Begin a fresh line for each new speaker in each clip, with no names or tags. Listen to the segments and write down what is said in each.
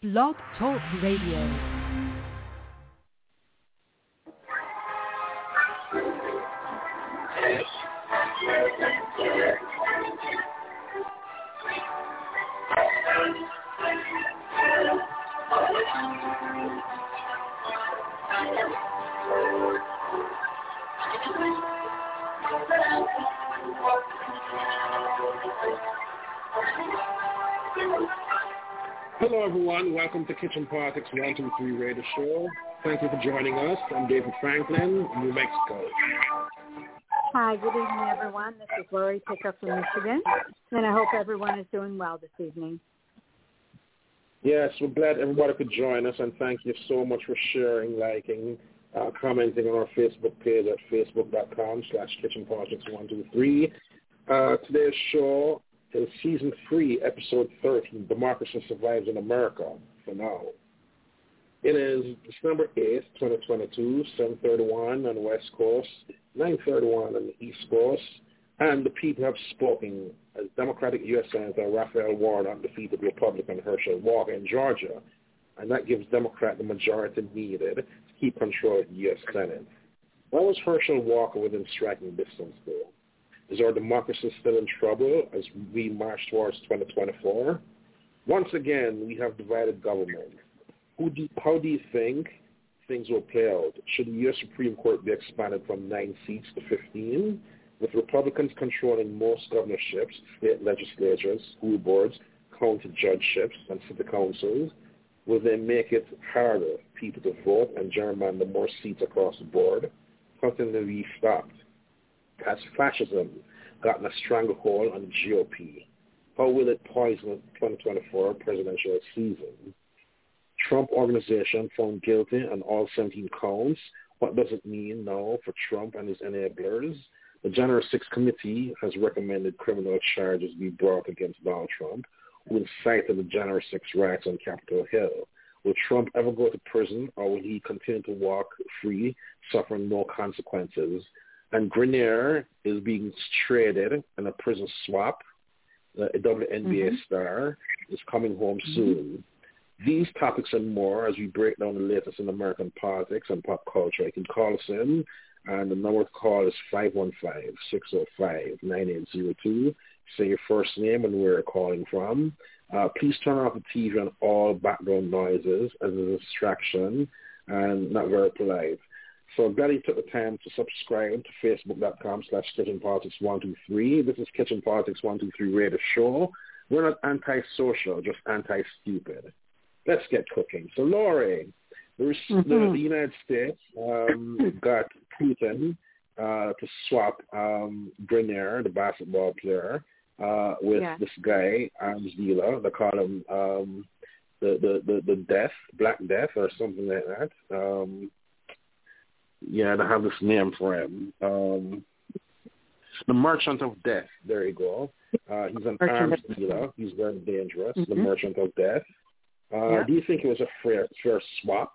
Blog Talk Radio.
Hello, everyone. Welcome to Kitchen Politics 123 Radio Show. Thank you for joining us. I'm David Franklin, New Mexico.
Hi, good evening, everyone. This is Lori Pickup from Michigan, and I hope everyone is doing well this evening.
Yes, we're glad everybody could join us, and thank you so much for sharing, liking, commenting on our Facebook page at facebook.com/kitchenpolitics123. Today's show is Season 3, Episode 13, Democracy Survives in America, for now. It is December 8th, 2022, 7:31 on the West Coast, 9:31 on the East Coast, and the people have spoken as Democratic U.S. Senator Raphael Warnock defeated Republican Herschel Walker in Georgia, and that gives Democrat the majority needed to keep control of the U.S. Senate. Why was Herschel Walker within striking distance, though? Is our democracy still in trouble as we march towards 2024? Once again, we have divided government. How do you think things will play out? Should the U.S. Supreme Court be expanded from 9 seats to 15? With Republicans controlling most governorships, state legislatures, school boards, county judgeships, and city councils, will they make it harder for people to vote and gerrymander more seats across the board? Something that we stopped. Has fascism gotten a stranglehold on the GOP? How will it poison the 2024 presidential season? Trump Organization found guilty on all 17 counts. What does it mean now for Trump and his enablers? The January 6th committee has recommended criminal charges be brought against Donald Trump, who incited the January 6th riots on Capitol Hill. Will Trump ever go to prison, or will he continue to walk free, suffering no consequences? And Grenier is being traded in a prison swap. A WNBA star is coming home soon. These topics and more as we break down the latest in American politics and pop culture. You can call us in, and the number to call is 515-605-9802. Say your first name and where you're calling from. Please turn off the TV and all background noises as a distraction and not very polite. So I'm glad you took the time to subscribe to facebook.com/kitchenpolitics123. This is Kitchen Politics 123 Radio Show. We're not anti-social, just anti-stupid. Let's get cooking. So, Lori, the United States got Putin to swap Grenier, the basketball player, with this guy, arms dealer. They call him the Death, Black Death, or something like that. They have this name for him. The Merchant of Death. There you go. He's an arms dealer. He's very dangerous. The Merchant of Death. Do you think it was a fair swap?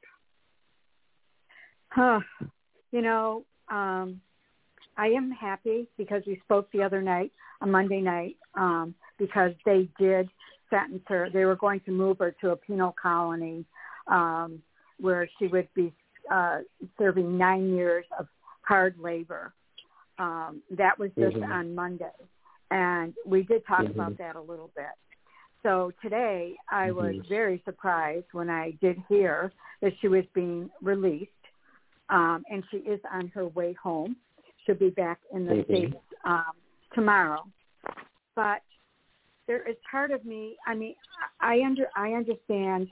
I am happy because we spoke the other night, on Monday night, because they did sentence her. They were going to move her to a penal colony where she would be serving 9 years of hard labor. That was just on Monday. And we did talk about that a little bit. So today I was very surprised when I did hear that she was being released, and she is on her way home. She'll be back in the States tomorrow. But there is part of me, I understand,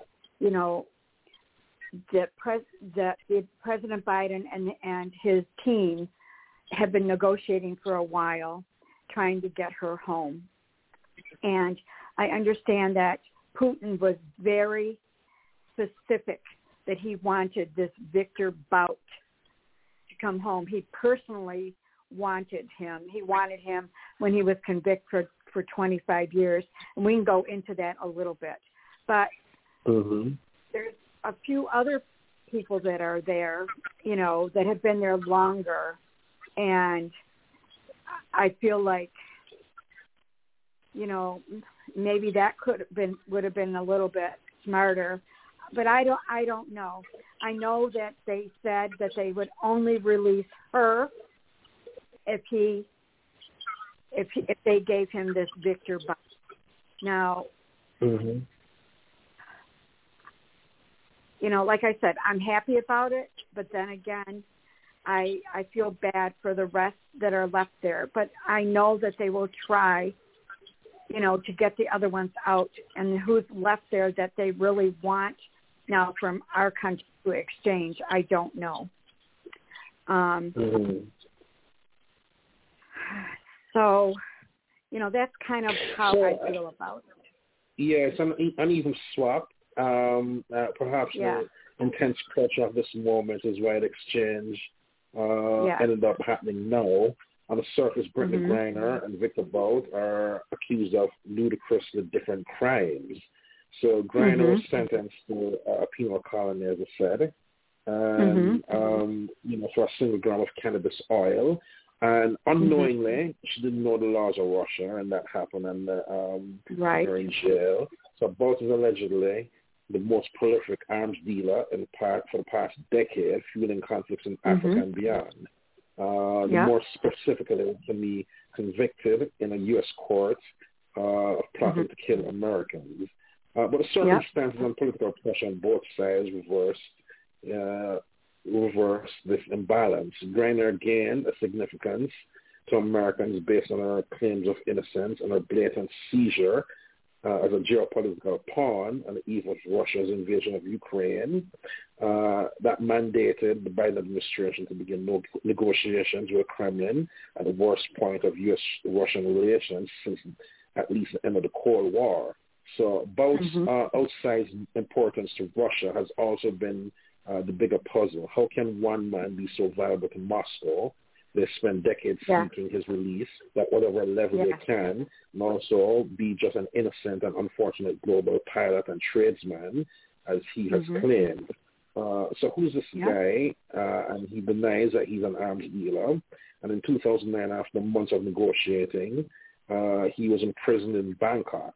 that President Biden and his team have been negotiating for a while, trying to get her home. And I understand that Putin was very specific that he wanted this Victor Bout to come home. He personally wanted him. He wanted him when he was convicted for 25 years. And we can go into that a little bit. But there's a few other people that are there, that have been there longer. And I feel like, maybe that would have been a little bit smarter. But I don't know. I know that they said that they would only release her if they gave him this Victor Bout. Now,
Mm-hmm.
you know, like I said, I'm happy about it, but then again, I feel bad for the rest that are left there. But I know that they will try, you know, to get the other ones out. And who's left there that they really want now from our country to exchange, I don't know.
Mm-hmm.
So, you know, that's kind of how I feel about it.
Yeah, it's an uneven swap. Perhaps the intense pressure of this moment is why the exchange ended up happening now. On the surface, Brittany Griner and Victor Bout are accused of ludicrously different crimes. So Griner was sentenced to a penal colony, as I said, and you know, for a single gram of cannabis oil. And unknowingly, she didn't know the laws of Russia, and that happened, and her in jail. So Bout is allegedly the most prolific arms dealer for the past decade, fueling conflicts in Africa and beyond. More specifically, can be convicted in a U.S. court of plotting to kill Americans. But the circumstances and political pressure on both sides reverse this imbalance. Griner gained a significance to Americans based on her claims of innocence and her blatant seizure as a geopolitical pawn on the eve of Russia's invasion of Ukraine. That mandated the Biden administration to begin negotiations with the Kremlin at the worst point of U.S.-Russian relations since at least the end of the Cold War. So Bout's outsized importance to Russia has also been the bigger puzzle. How can one man be so valuable to Moscow? They spend decades seeking his release at whatever level they can, and also be just an innocent and unfortunate global pilot and tradesman, as he has claimed. So who's this guy? And he denies that he's an arms dealer. And in 2009, after months of negotiating, he was imprisoned in Bangkok.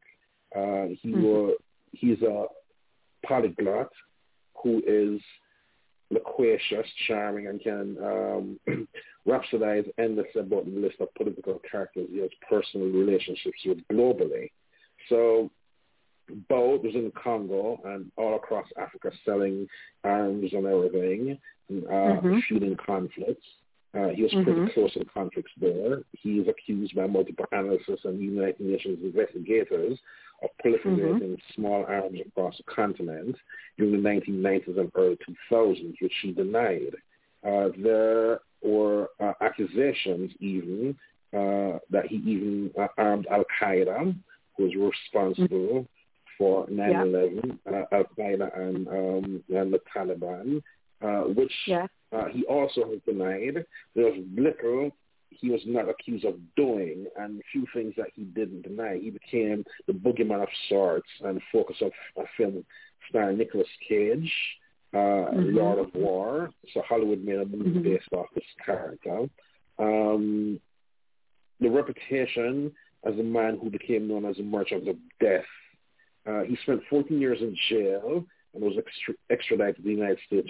He's a polyglot who is loquacious, charming, and can rhapsodize endlessly about the list of political characters he has personal relationships with globally. So Bout was in the Congo and all across Africa selling arms and everything, and shooting conflicts. He was pretty close in conflicts there. He is accused by multiple analysts and United Nations investigators of proliferating small arms across the continent during the 1990s and early 2000s, which he denied. There were accusations even that he even armed Al-Qaeda, who was responsible for 9/11, Al-Qaeda and the Taliban, which he also has denied. There was little he was not accused of doing, and few things that he didn't deny. He became the boogeyman of sorts and focus of a film starring Nicolas Cage, Lord of War. So Hollywood made a movie based off this character. The reputation as a man who became known as a merchant of death. He spent 14 years in jail and was extradited to the United States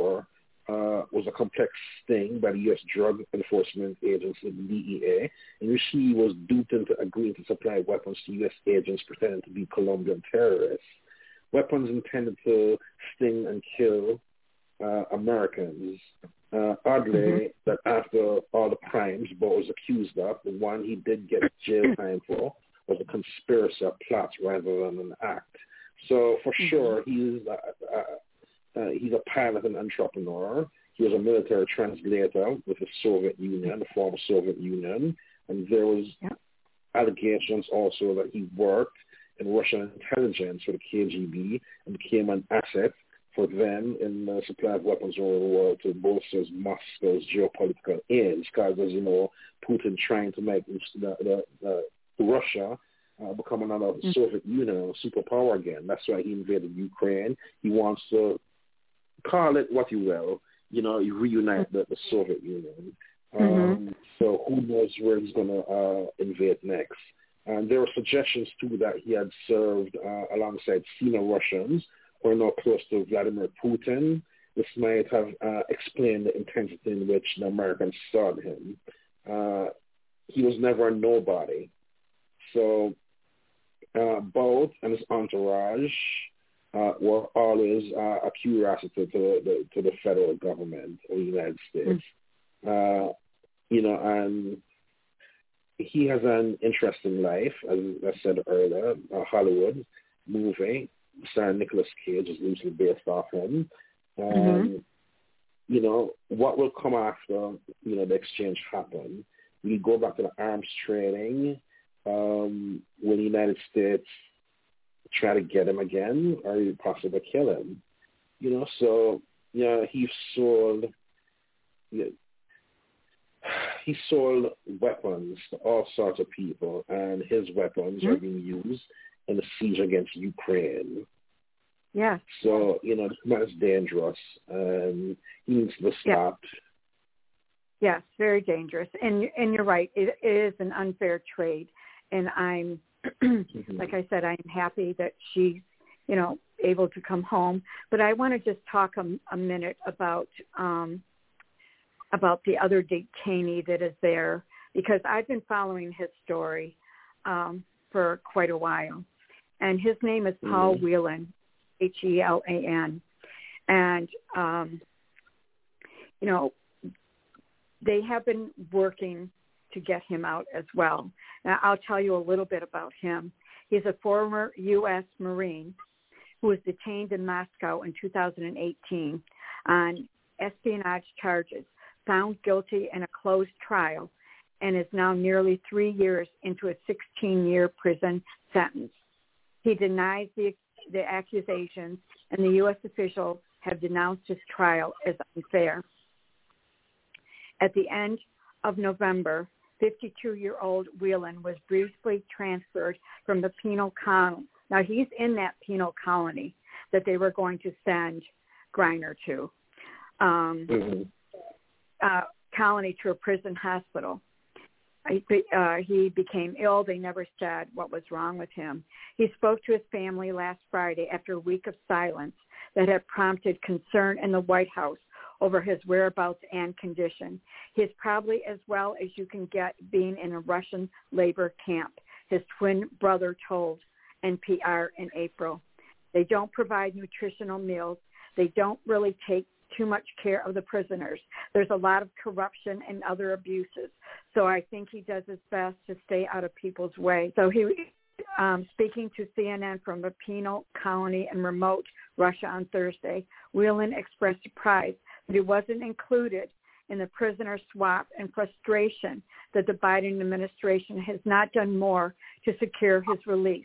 was a complex sting by the U.S. Drug Enforcement Agency, the DEA, in which he was duped into agreeing to supply weapons to U.S. agents pretending to be Colombian terrorists. Weapons intended to sting and kill Americans. Oddly, that after all the crimes Bout was accused of, the one he did get jail time for was a conspiracy, a plot rather than an act. So for sure, he's a pilot and entrepreneur. He was a military translator with the Soviet Union, the former Soviet Union, and there was allegations also that he worked in Russian intelligence for the KGB and became an asset for them in the supply of weapons all over the world to bolster Moscow's geopolitical aims. Because, as you know, Putin trying to make the Russia become another Soviet Union superpower again. That's why he invaded Ukraine. He wants to call it what you will, reunite the Soviet Union. So who knows where he's going to invade next. And there were suggestions, too, that he had served alongside senior Russians who are now close to Vladimir Putin. This might have explained the intensity in which the Americans saw him. He was never a nobody. So Bout and his entourage were always a curiosity to the federal government of the United States. And he has an interesting life, as I said earlier. Hollywood movie starring Nicolas Cage is loosely based off him. What will come after, the exchange happened? We go back to the arms trading. Will the United States try to get him again, or possibly kill him? He sold weapons to all sorts of people, and his weapons are being used in the siege against Ukraine.
Yeah.
So, this man is dangerous, and he needs to be stopped.
Yes, very dangerous. And you're right. It is an unfair trade. And I'm, like I said, I'm happy that she's, able to come home. But I want to just talk a minute about the other detainee that is there, because I've been following his story for quite a while. And his name is Paul Whelan, Helan. And, they have been working to get him out as well. Now, I'll tell you a little bit about him. He's a former U.S. Marine who was detained in Moscow in 2018 on espionage charges, found guilty in a closed trial, and is now nearly 3 years into a 16-year prison sentence. He denies the accusations, and the U.S. officials have denounced his trial as unfair. At the end of November, 52-year-old Whelan was briefly transferred from the penal colony. Now, he's in that penal colony that they were going to send Griner to, colony to a prison hospital. He became ill. They never said what was wrong with him. He spoke to his family last Friday after a week of silence that had prompted concern in the White House over his whereabouts and condition. He's probably as well as you can get being in a Russian labor camp, his twin brother told NPR in April. They don't provide nutritional meals. They don't really take too much care of the prisoners. There's a lot of corruption and other abuses. So I think he does his best to stay out of people's way. So he, speaking to CNN from a penal colony in remote Russia on Thursday, Whelan expressed surprise that he wasn't included in the prisoner swap and frustration that the Biden administration has not done more to secure his release.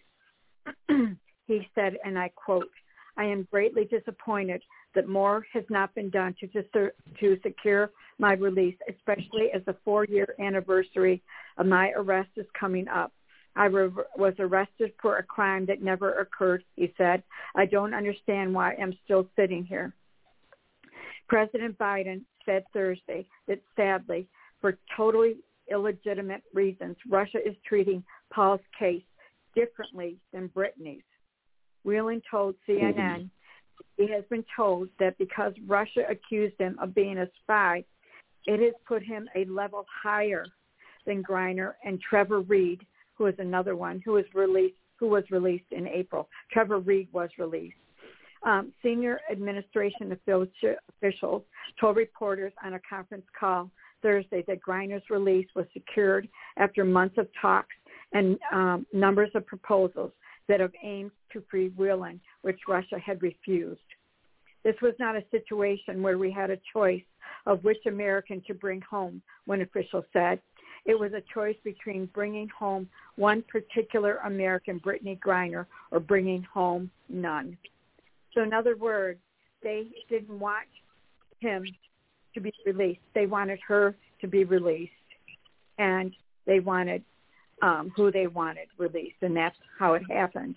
He said, and I quote, "I am greatly disappointed that more has not been done to secure my release, especially as the 4-year anniversary of my arrest is coming up. I was arrested for a crime that never occurred," he said. "I don't understand why I'm still sitting here." President Biden said Thursday that sadly, for totally illegitimate reasons, Russia is treating Paul's case differently than Brittany's. Whelan told CNN he has been told that because Russia accused him of being a spy, it has put him a level higher than Griner and Trevor Reed, who is another one who was released in April. Trevor Reed was released. Senior administration officials told reporters on a conference call Thursday that Griner's release was secured after months of talks and numbers of proposals that have aimed to free Whelan, which Russia had refused. This was not a situation where we had a choice of which American to bring home, one official said. It was a choice between bringing home one particular American, Brittany Griner, or bringing home none. So in other words, they didn't want him to be released. They wanted her to be released, and they wanted who they wanted released, and that's how it happened.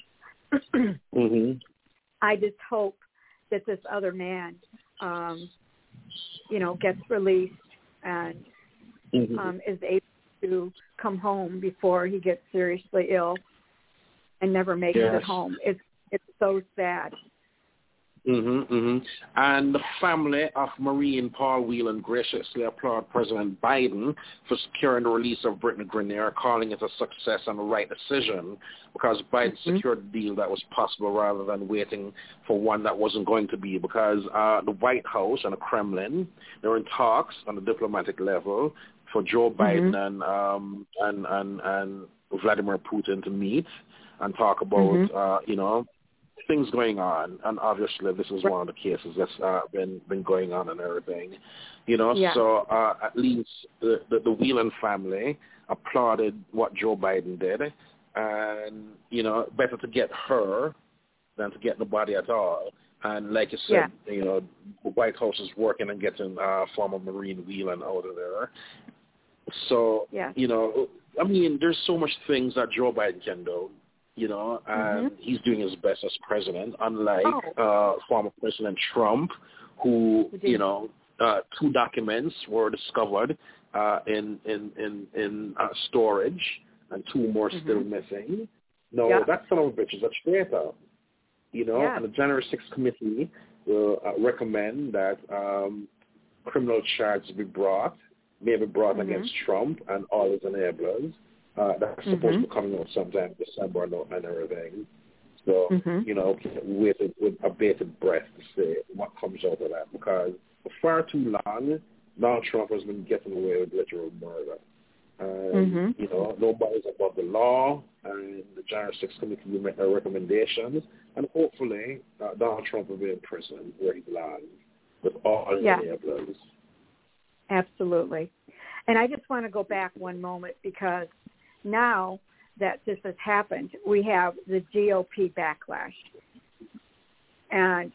I just hope that this other man, gets released and is able to to come home before he gets seriously ill and never makes it home. It's so sad.
And the family of Marine Paul Whelan graciously applaud President Biden for securing the release of Brittany Grenier, calling it a success and the right decision because Biden secured a deal that was possible rather than waiting for one that wasn't going to be, because the White House and the Kremlin, they're in talks on the diplomatic level for Joe Biden and Vladimir Putin to meet and talk about, things going on, and obviously this is one of the cases that's been going on and everything, So at least the Whelan family applauded what Joe Biden did, and better to get her than to get nobody at all. And like you said, the White House is working on getting former Marine Whelan out of there. So I mean, there's so much things that Joe Biden can do. And he's doing his best as president, unlike former President Trump, who, 2 documents were discovered in storage and 2 more still missing. No, that son of a bitch is a traitor, and the January 6th committee will recommend that criminal charges may be brought against Trump and all his enablers. That's supposed to be coming out sometime in December and everything. So, waited with a bated breath to see what comes out of that, because for far too long, Donald Trump has been getting away with literal murder. And, nobody's above the law, and the January 6th committee will make their recommendations, and hopefully Donald Trump will be in prison where he belongs with all his enablers.
Absolutely. And I just want to go back one moment, because now that this has happened, we have the GOP backlash. And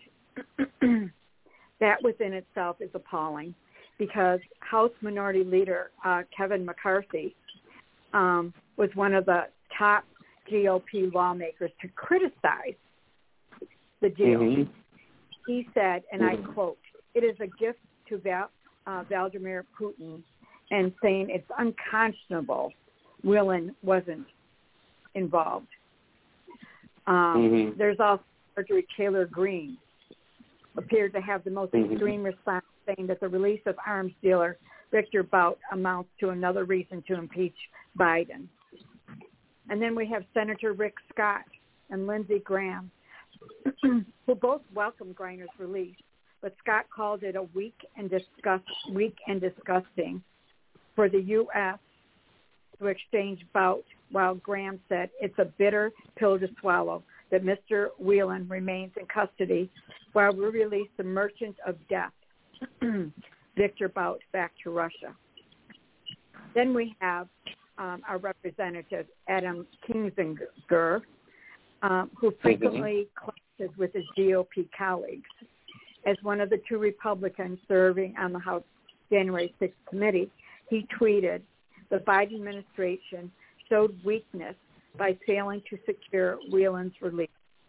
that within itself is appalling, because House Minority Leader Kevin McCarthy was one of the top GOP lawmakers to criticize the deal. He said, and I quote, "It is a gift to Vladimir Putin," and saying it's unconscionable Whelan wasn't involved. There's also Marjorie Taylor Greene appeared to have the most extreme response, saying that the release of arms dealer Victor Bout amounts to another reason to impeach Biden. And then we have Senator Rick Scott and Lindsey Graham, who both welcomed Griner's release, but Scott called it a weak and disgusting for the U.S. to exchange Bout, while Graham said it's a bitter pill to swallow that Mr. Whelan remains in custody while we release the merchant of death, Victor Bout, back to Russia. Then we have our representative, Adam Kinzinger, who frequently clashes with his GOP colleagues. As one of the 2 Republicans serving on the House January 6th committee, he tweeted, "The Biden administration showed weakness by failing to secure Whelan's release."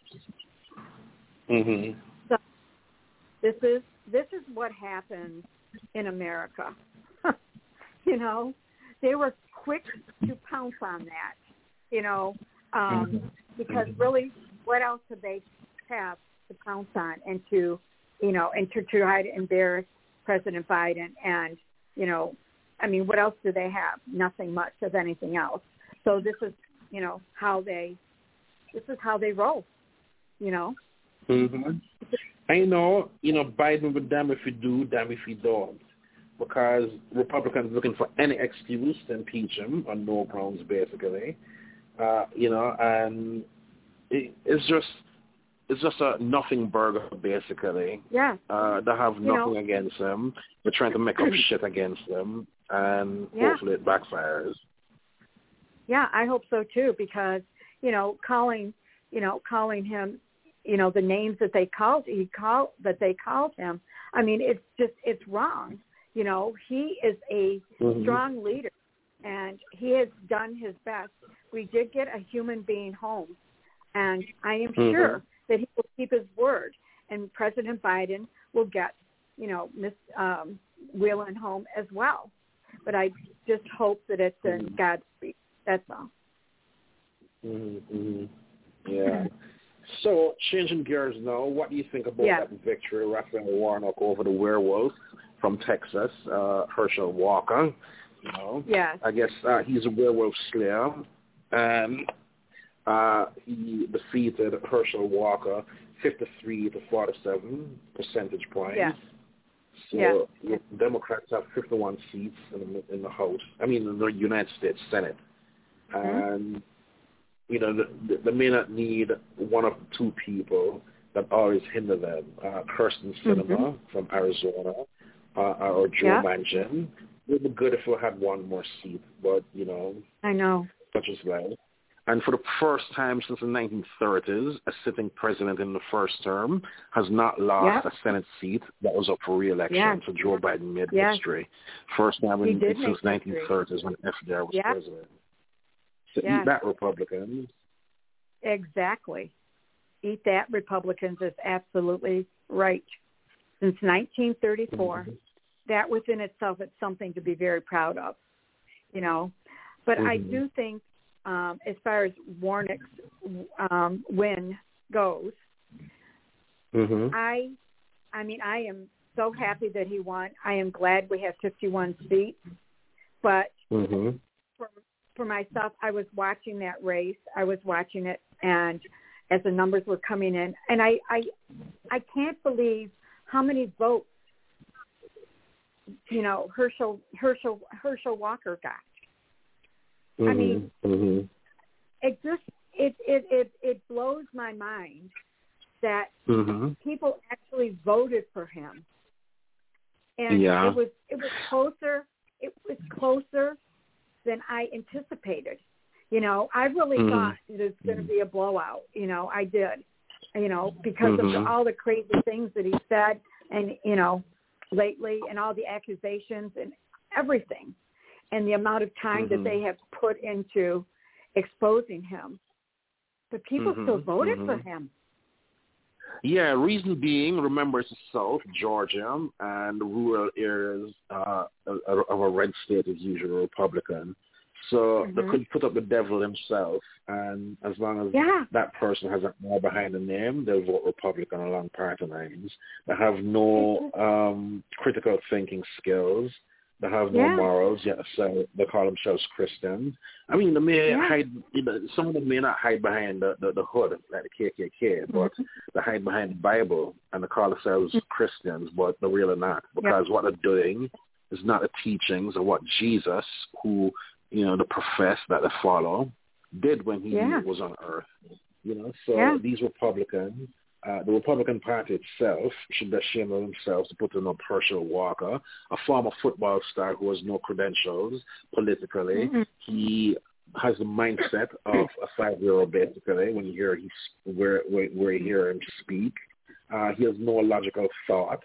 So this is what happens in America. They were quick to pounce on that, because really, what else do they have to pounce on and to try to embarrass President Biden? And, what else do they have? Nothing much of anything else. So this is, how they roll,
I know, Biden would damn if he do, damn if he don't, because Republicans looking for any excuse to impeach him on no grounds, basically, and it's just a nothing burger, basically.
Yeah.
They have nothing against him. They're trying to make up shit against him, and hopefully it backfires.
Yeah, I hope so too, because calling him, the names that they called him. I mean, it's wrong. He is a strong leader, and he has done his best. We did get a human being home, and I am sure that he will keep his word, and President Biden will get, Miss Whelan home as well. But I just hope that it's in God's speech. That's all.
Mm-hmm. Yeah. So, changing gears now, what do you think about that victory, Raphael Warnock over the werewolf from Texas, Herschel Walker? You know, I guess he's a werewolf slayer, and he defeated Herschel Walker 53 to 47 percentage points. Yeah. So the Democrats have 51 seats in the House. I mean, in the United States Senate, and you know, they may not need one of two people that always hinder them. Kirsten Sinema from Arizona or Joe Manchin. It would be good if we had one more seat, but, you know.
I know.
Such as life. And for the first time since the 1930s, a sitting president in the first term has not lost a Senate seat that was up for re-election. So Joe Biden made history. First time since 1930s when FDR was president. So eat that, Republicans.
Exactly. Eat that, Republicans, is absolutely right. Since 1934, that within itself is something to be very proud of, you know. But I do think, as far as Warnock's win goes, I mean, I am so happy that he won. I am glad we have 51 seats. But for myself, I was watching that race. I was watching it, and as the numbers were coming in, and I can't believe how many votes, you know, Herschel Walker got. I mean, it just it blows my mind that people actually voted for him, and it was closer. It was closer than I anticipated. You know, I really thought it was going to be a blowout. You know, I did. You know, because of all the crazy things that he said, and you know, lately, and all the accusations and everything, and the amount of time that they have put into exposing him. But people still voted for him.
Yeah, reason being, remember, it's the South, Georgia, and the rural areas of a red state is usually Republican. So they could put up the devil himself, and as long as that person has an R behind the name, they'll vote Republican along party lines. They have no critical thinking skills. They have no morals, so they call themselves Christians. I mean, they may hide, you know, some of them may not hide behind the hood, like the KKK, but they hide behind the Bible, and they call themselves Christians, but they're really not, because what they're doing is not the teachings of what Jesus, who, you know, the profess that they follow, did when he was on earth. You know, so these Republicans, the Republican Party itself should be ashamed of themselves to put in up Herschel Walker, a former football star who has no credentials politically. He has the mindset of a 5-year-old, basically, when you hear where you hear him speak. He has no logical thought.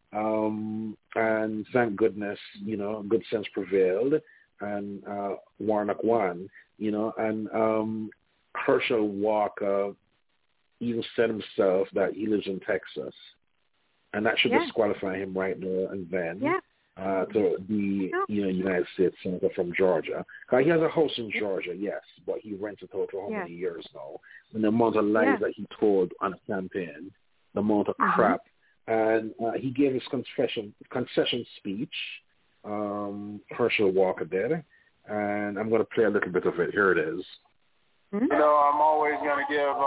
And thank goodness, you know, good sense prevailed, and Warnock won, you know, and Herschel Walker even said himself that he lives in Texas, and that should disqualify him right there and then to be, you know, United States Senator from Georgia. He has a house in Georgia, yes, but he rents it out for how many years now? And the amount of lies that he told on a campaign, the amount of crap, and he gave his concession speech. Herschel Walker did, and I'm going to play a little bit of it. Here it is.
You know, I'm always going to give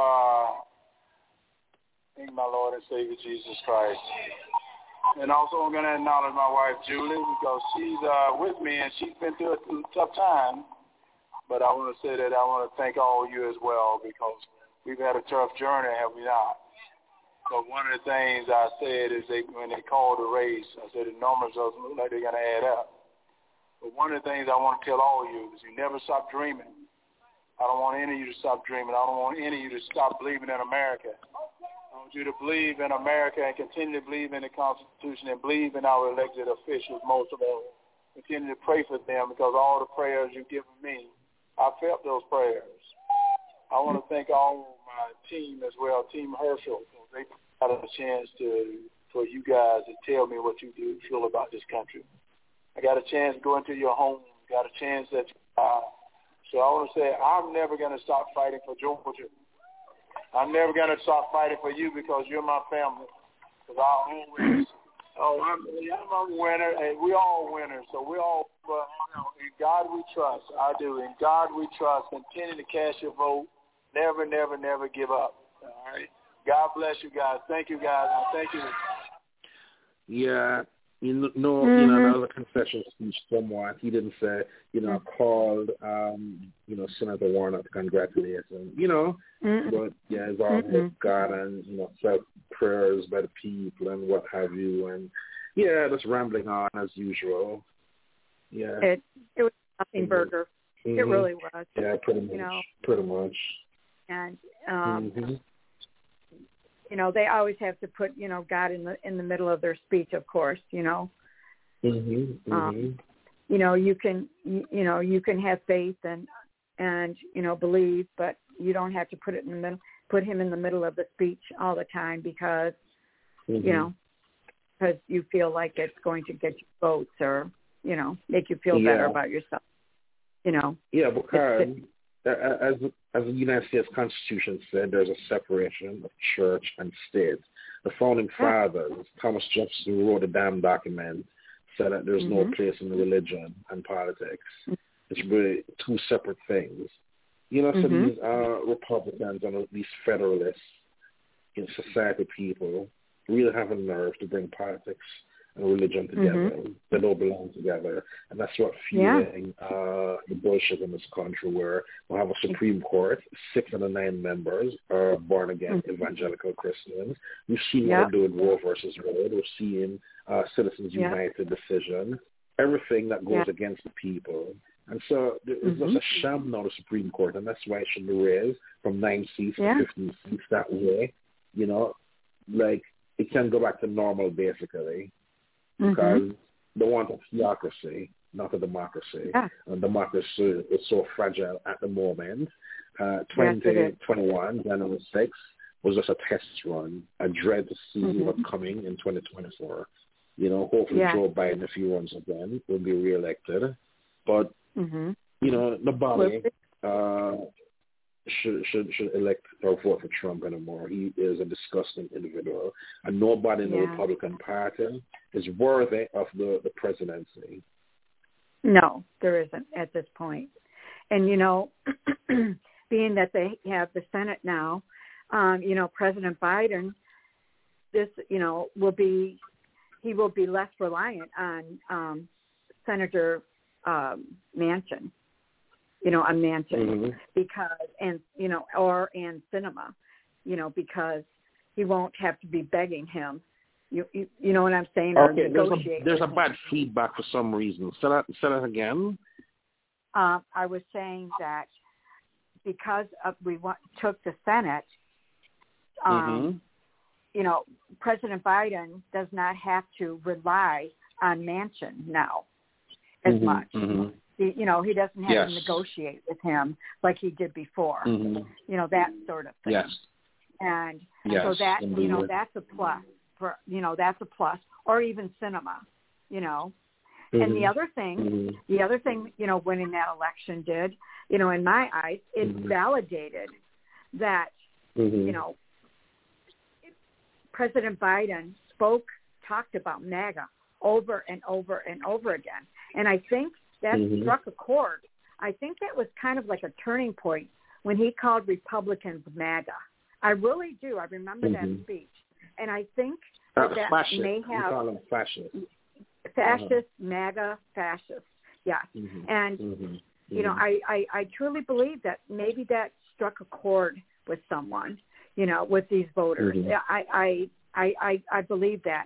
thank my Lord and Savior Jesus Christ. And also I'm going to acknowledge my wife, Julie, because she's with me, and she's been through a tough time. But I want to say that I want to thank all of you as well, because we've had a tough journey, have we not? So one of the things I said is when they called the race, I said the numbers look like they're going to add up. But one of the things I want to tell all of you is you never stop dreaming. I don't want any of you to stop dreaming. I don't want any of you to stop believing in America. I want you to believe in America and continue to believe in the Constitution and believe in our elected officials most of all. Continue to pray for them, because all the prayers you've given me, I felt those prayers. I want to thank all of my team as well, Team Herschel. They had a chance for you guys to tell me what you do feel about this country. I got a chance to go into your homes got a chance at so I want to say I'm never going to stop fighting for Georgia. I'm never going to stop fighting for you because you're my family. Because I always, I'm a winner, and we all winners. So we all, in God we trust. I do. In God we trust. Continue to cast your vote. Never, never, never give up. All right. God bless you guys. Thank you, guys. Thank you.
Yeah. You know, that was a concession speech somewhat. He didn't say, I called, Senator Warner to congratulate him, but yeah, it's all with God and, said prayers by the people and what have you. And yeah, just rambling on as usual. Yeah.
It was nothing burger. It really was.
Yeah, pretty much. Pretty much.
And, they always have to put, God in the middle of their speech, of course, You can, you can have faith and believe, but you don't have to put him in the middle of the speech all the time because, because you feel like it's going to get you votes or, make you feel better about yourself,
Yeah, because as the United States Constitution said, there's a separation of church and state. The founding fathers, Thomas Jefferson, wrote a damn document, said that there's no place in religion and politics. It's really two separate things. So these Republicans and these Federalists, society people, really have a nerve to bring politics and religion together. They don't belong together. And that's what fueling the bullshit in this country, where we have a Supreme Court, 6 of the 9 members are born-again evangelical Christians. We've seen what they do with Roe versus Wade. We've seen Citizens United decision, everything that goes against the people. And so it's just a sham now, the Supreme Court, and that's why it should be raised from 9 seats to 15 seats that way. Like it can go back to normal, basically. Because they want a theocracy, not a democracy. And democracy is so fragile at the moment. 2021, January 6th, was just a test run. I dread to see what's coming in 2024. Hopefully Joe Biden, if he runs again, will be reelected. But, nobody should elect or vote for Trump anymore. He is a disgusting individual. And nobody in the Republican Party is worthy of the presidency.
No, there isn't at this point. And, being that they have the Senate now, President Biden, will be less reliant on Senator Manchin. On Manchin because, and Sinema, because he won't have to be begging him. You know what I'm saying?
Okay, there's a bad feedback for some reason. Say that again.
I was saying that because we took the Senate, President Biden does not have to rely on Manchin now as much. He doesn't have to negotiate with him like he did before. That sort of thing.
Yes.
And so that, that's a plus for, that's a plus, or even Sinema, And the other thing, winning that election did, in my eyes, it validated that, President Biden talked about MAGA over and over and over again. And I think that struck a chord. I think that was kind of like a turning point when he called Republicans MAGA. I really do. I remember that speech. And I think that may have...
We call them fascists.
Fascist, MAGA, fascist. Yes. And, I truly believe that maybe that struck a chord with someone, with these voters. I believe that.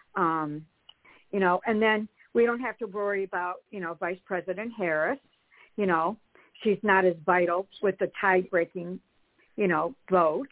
And then we don't have to worry about, Vice President Harris. She's not as vital with the tie-breaking, vote.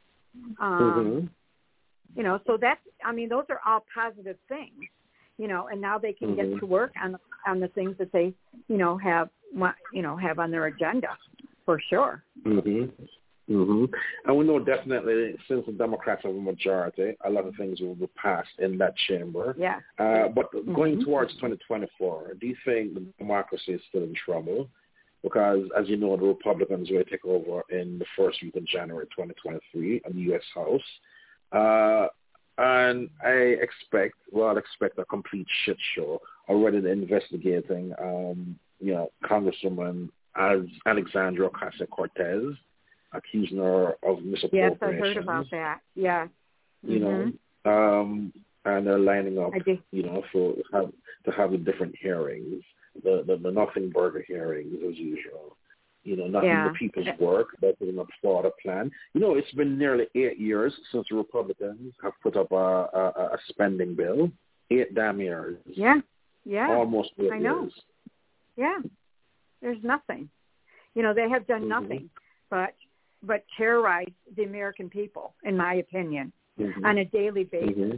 So that's, those are all positive things, and now they can get to work on the things that they, have on their agenda, for sure.
Mm-hmm. And we know definitely since the Democrats have a majority, a lot of things will be passed in that chamber.
Yeah.
But going towards 2024, do you think the democracy is still in trouble? Because, as you know, the Republicans will take over in the first week of January 2023 in the U.S. House. And I expect a complete shit show. Already investigating, Congresswoman Alexandria Ocasio-Cortez, accusing her of misappropriation.
Yes, I heard about that. Yeah.
And they're lining up, to have the different hearings, the nothing burger hearings as usual. Nothing the people's work, but putting up Florida plan. It's been nearly 8 years since the Republicans have put up a spending bill. 8 damn years.
Yeah. Yeah.
Almost 8 years.
I know. Yeah. There's nothing. They have done nothing but terrorize the American people, in my opinion, on a daily basis.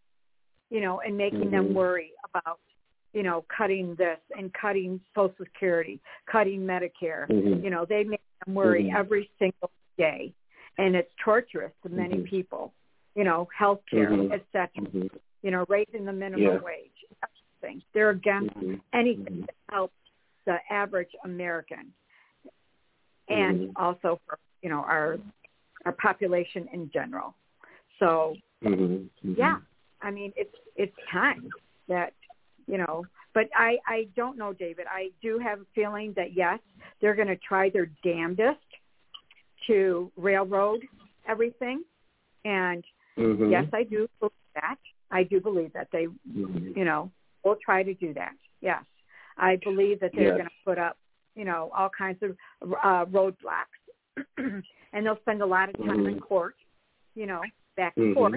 And making them worry about, cutting this and cutting Social Security, cutting Medicare. They make them worry every single day, and it's torturous to many people. Health care, et cetera. Raising the minimum wage, everything. They're against anything that helps the average American, and also for our population in general. So yeah, I mean it's time that but I don't know, David. I do have a feeling that yes, they're going to try their damnedest to railroad everything, and yes, I do believe that. I do believe that they will try to do that. Yes, I believe that they're going to put up all kinds of roadblocks, and they'll spend a lot of time in court, back and forth.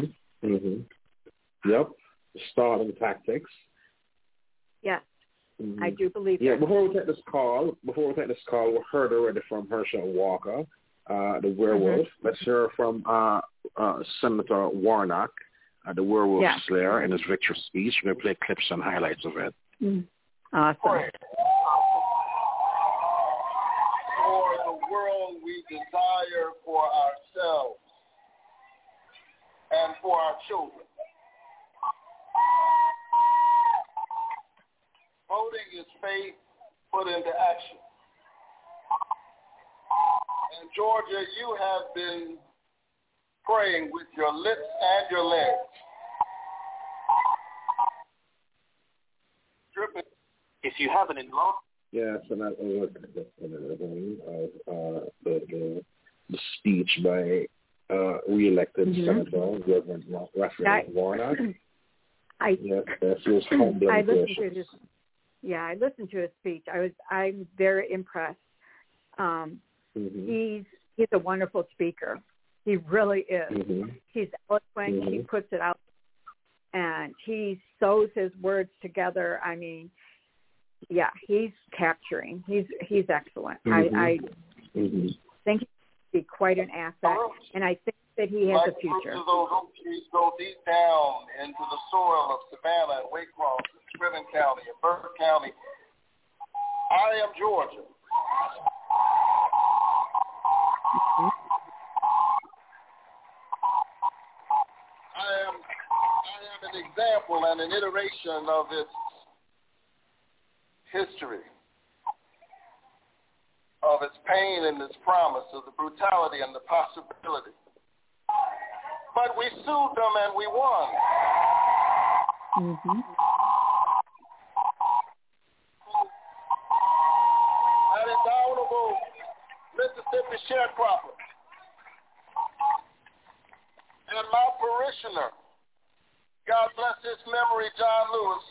Yep, stalling tactics.
Yes, I do believe that.
Yeah, before we take this call, we heard already from Herschel Walker, the werewolf. Let's hear from Senator Warnock, the werewolf slayer, in his victory speech. We're going to play clips and highlights of it.
Awesome.
For the world we desire for ourselves and for our children. Voting is faith put into action. And Georgia, you have been praying with your lips and your legs. If you have an in-law.
Yeah, so that was the speech by re-elected Senator Reverend Raphael Warnock. I listened to his speech. I'm very impressed. He's a wonderful speaker. He really is. He's eloquent. He puts it out, and he sews his words together. I mean, yeah, he's capturing. He's excellent. I think he'd be quite an asset, and I think that he has a future.
Those oak trees go deep down into the soil of Savannah and Waycross and Scriven County and Burke County. I am Georgia. I am an example and an iteration of its history, of its pain and its promise, of the brutality and the possibility. But we sued them and we won. That indomitable Mississippi sharecropper and my parishioner, God bless his memory, John Lewis,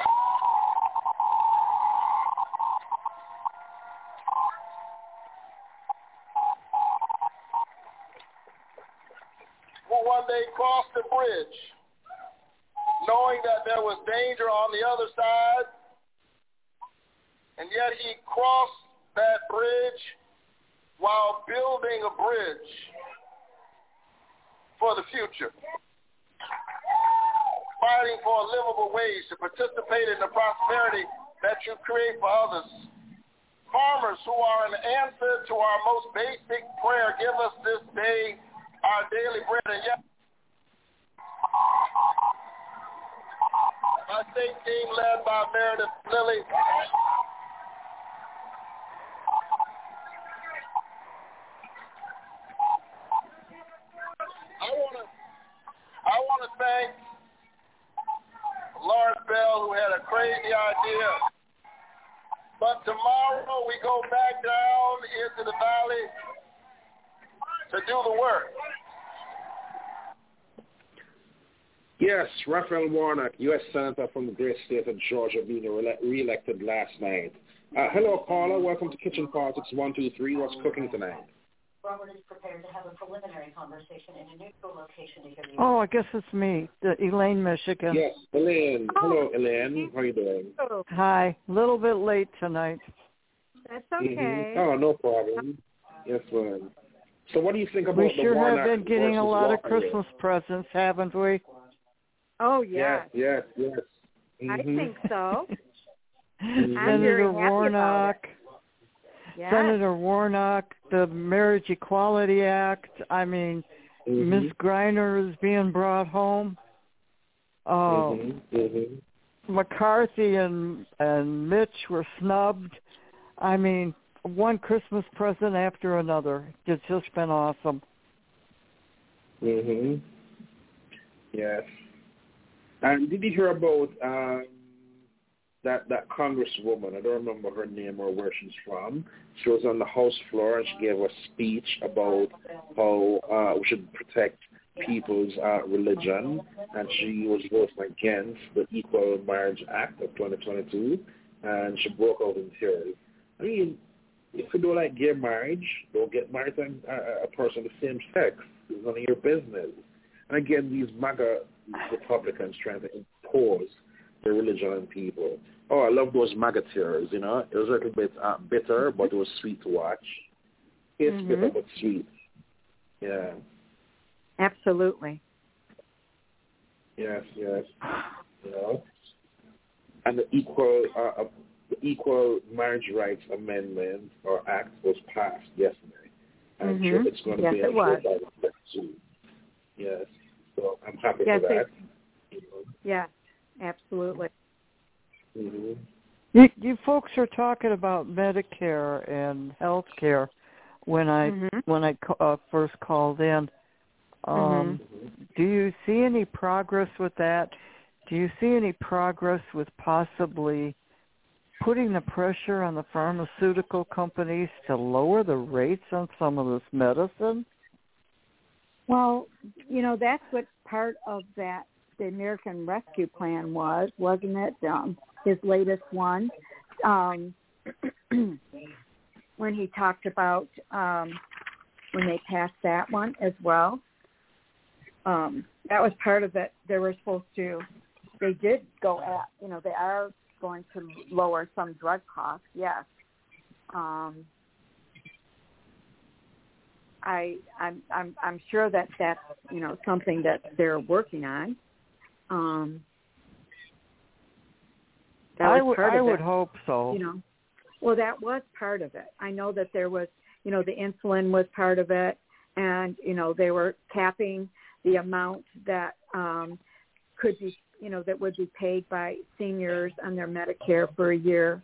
who one day crossed the bridge, knowing that there was danger on the other side, and yet he crossed that bridge while building a bridge for the future, fighting for a livable wage to participate in the prosperity that you create for others, farmers who are an answer to our most basic prayer. Give us this day our daily bread. And yes, our state team led by Meredith Lilly. I want to thank Lawrence Bell, who had a crazy idea. But tomorrow we go back down into the valley to do the work.
Yes, Raphael Warnock, U.S. Senator from the great state of Georgia, being re-elected last night. Hello, caller. Welcome to Kitchen Politics 123. What's cooking tonight?
Robert is prepared to have a preliminary conversation in a neutral location to hear you.
Oh, I guess it's me, Elaine, Michigan.
Yes, Elaine. Hello, Elaine. How are you doing?
Hi. A little bit late tonight.
That's okay.
Mm-hmm. Oh, no problem. Yes, ma'am. So what do you think about
we
the
sure
Warnock
have been getting a lot of
Walker?
Christmas presents, haven't we?
Oh, yes.
Yes. Mm-hmm.
I think so.
Senator Warnock.
Yes.
Senator Warnock, the Marriage Equality Act. I mean, Ms. Griner is being brought home. McCarthy and Mitch were snubbed. I mean, one Christmas present after another. It's just been awesome.
Yes. And did you hear about that congresswoman? I don't remember her name or where she's from. She was on the House floor and she gave a speech about how we should protect people's religion, and she was voting against the Equal Marriage Act of 2022, and she broke out in tears. I mean, if you don't like gay marriage, don't get married to a person of the same sex. It's none of your business. And again, these MAGA Republicans trying to impose their religion on people. Oh, I love those MAGA tears, you know. It was a little bit bitter, but it was sweet to watch. It's bitter but sweet. Yeah.
Absolutely.
Yes. You know. And the Equal Marriage Rights Amendment or Act was passed yesterday. I'm sure it's going to be soon. Yes. So I'm happy for that.
Yes, absolutely.
You folks are talking about Medicare and health care when I first called in. Do you see any progress with that? Do you see any progress with possibly putting the pressure on the pharmaceutical companies to lower the rates on some of this medicine?
Well, you know, that's what part of the American Rescue Plan was, wasn't it? His latest one, when he talked about when they passed that one as well. That was part of it. They did go at, you know, they are going to lower some drug costs, yes. I'm sure that that's, you know, something that they're working on.
I would hope so.
You know, well, that was part of it. I know that there was, you know, the insulin was part of it, and you know they were capping the amount that could be, you know, that would be paid by seniors on their Medicare for a year,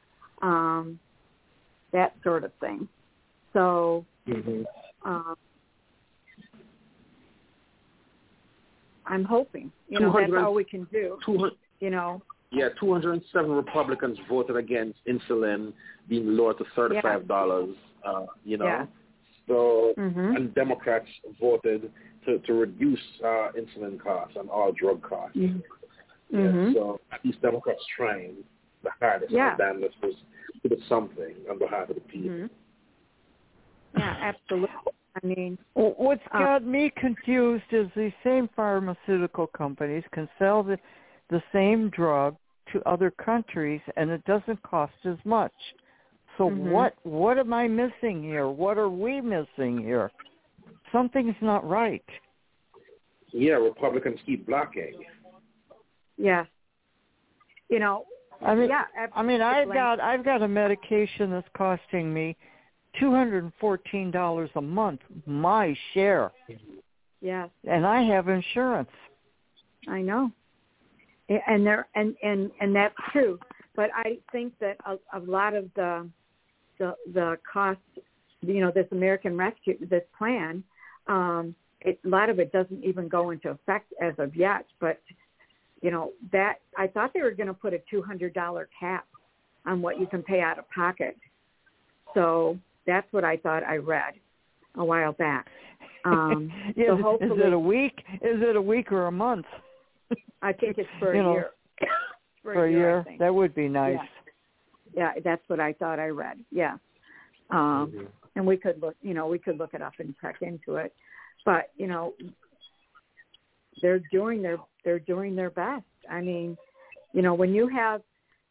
that sort of thing. So. I'm hoping, you know, that's all we can do. You know.
Yeah, 207 Republicans voted against insulin being lowered to $35. You know, so and Democrats voted to reduce insulin costs and all drug costs. Yeah, so at least Democrats trying the hardest. And damnedest was to do something on behalf of the people.
Yeah, absolutely. I mean,
what's got me confused is these same pharmaceutical companies can sell the same drug to other countries, and it doesn't cost as much. So what am I missing here? What are we missing here? Something's not right.
Yeah, Republicans keep blocking.
Yeah. You know,
I've got a medication that's costing me $214 a month, my share.
Yes.
And I have insurance.
I know. And that's true. But I think that a lot of the costs, this American Rescue, this plan, a lot of it doesn't even go into effect as of yet. But, that I thought they were going to put a $200 cap on what you can pay out of pocket. So that's what I thought I read a while back. So hopefully,
is it a week? Is it a week or a month?
I think it's for a year.
For a year, that would be nice.
Yeah, that's what I thought I read. Yeah, and we could look, we could look it up and check into it. But they're doing their best. I mean, when you have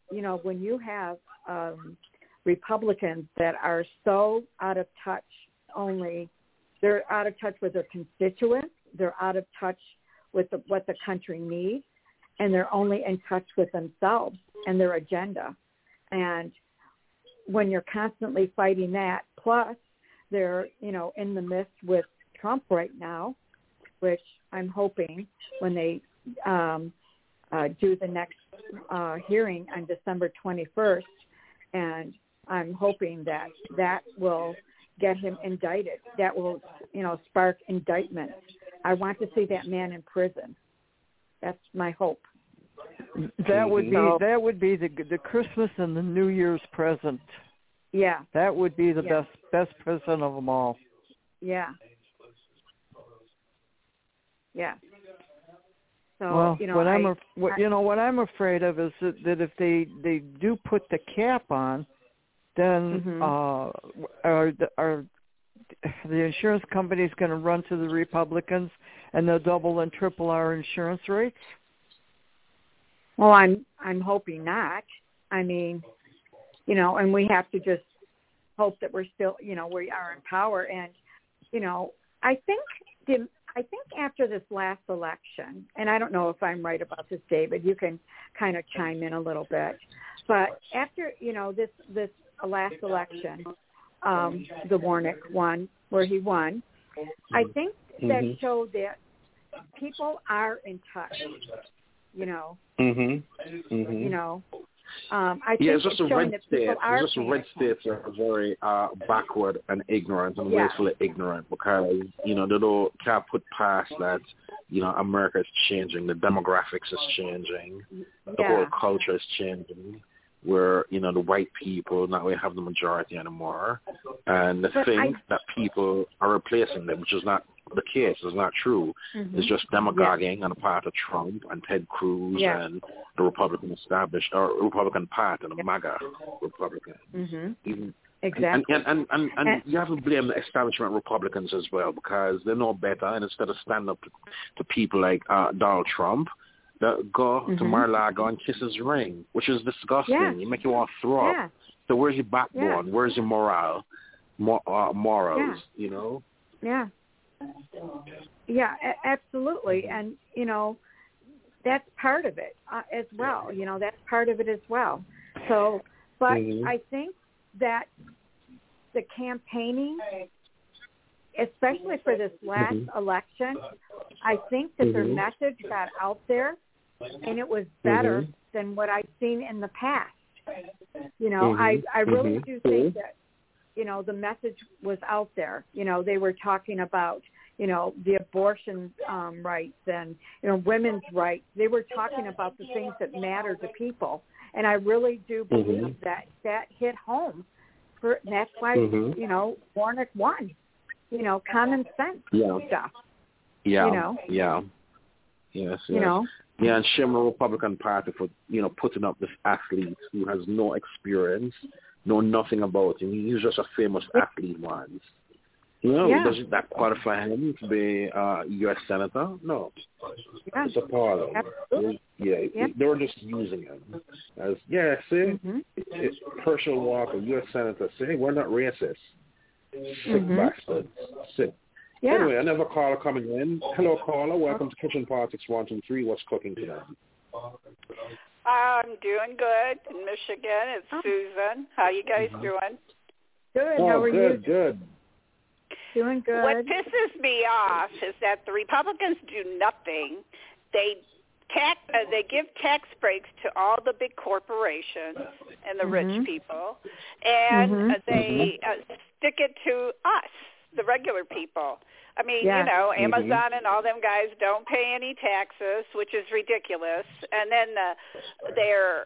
Republicans that are so out of touch, they're out of touch with their constituents. They're out of touch with what the country needs, and they're only in touch with themselves and their agenda. And when you're constantly fighting that, plus they're, in the midst with Trump right now, which I'm hoping when they do the next hearing on December 21st, and I'm hoping that will get him indicted. That will, spark indictments. I want to see that man in prison. That's my hope.
That would be the Christmas and the New Year's present.
Yeah.
That would be the best present of them all.
Yeah. Yeah. So,
well, what I'm afraid of is that if they do put the cap on, then are the insurance company's going to run to the Republicans and they'll double and triple our insurance rates?
Well, I'm hoping not. I mean, and we have to just hope that we're still, we are in power. And, I think after this last election, and I don't know if I'm right about this, David, you can kind of chime in a little bit, but after, this last election, the Warnock one, where he won, I think that showed that people are in touch, I think
it's just
it's showing that people are
just red states are very backward and ignorant and willfully ignorant because, they can't put past that, America is changing, the demographics is changing, the whole culture is changing, where, the white people not really have the majority anymore, and the thing that people are replacing them, which is not the case, is not true. It's just demagoguing on the part of Trump and Ted Cruz and the Republican Republican Party and the MAGA Republican.
Exactly.
And you have to blame the establishment Republicans as well because they know better, and instead of standing up to people like Donald Trump, that go to Mar-a-Lago and kiss his ring, which is disgusting.
Yeah.
You make you want to throw up. So where's your backbone?
Yeah.
Where's your morals?
Yeah. Yeah, absolutely. And, that's part of it as well. That's part of it as well. So, but I think that the campaigning, especially for this last election, I think that their message got out there and it was better than what I've seen in the past. I really do think that, the message was out there. They were talking about, the abortion rights and, women's rights. They were talking about the things that matter to people. And I really do believe that hit home. That's why, Warnock won. Common sense stuff.
Yeah. Yes. Yeah, and shame the Republican Party for, putting up this athlete who has no experience, know nothing about him. He's just a famous athlete once. Doesn't that qualify him to be a U.S. Senator? No.
Yeah.
It's appalling. They were just using him as, it's Herschel Walker, U.S. Senator, say, hey, we're not racist. Sick bastards. Sick. Yeah. Anyway, another caller coming in. Hello, caller. Welcome to Kitchen Politics 123. What's cooking today?
I'm doing good in Michigan. It's Susan. How you guys doing?
Good.
Oh,
How are you?
Good.
Doing good.
What pisses me off is that the Republicans do nothing. They give tax breaks to all the big corporations and the rich people, and they stick it to us, the regular people. I mean, you know, Amazon and all them guys don't pay any taxes, which is ridiculous. And then their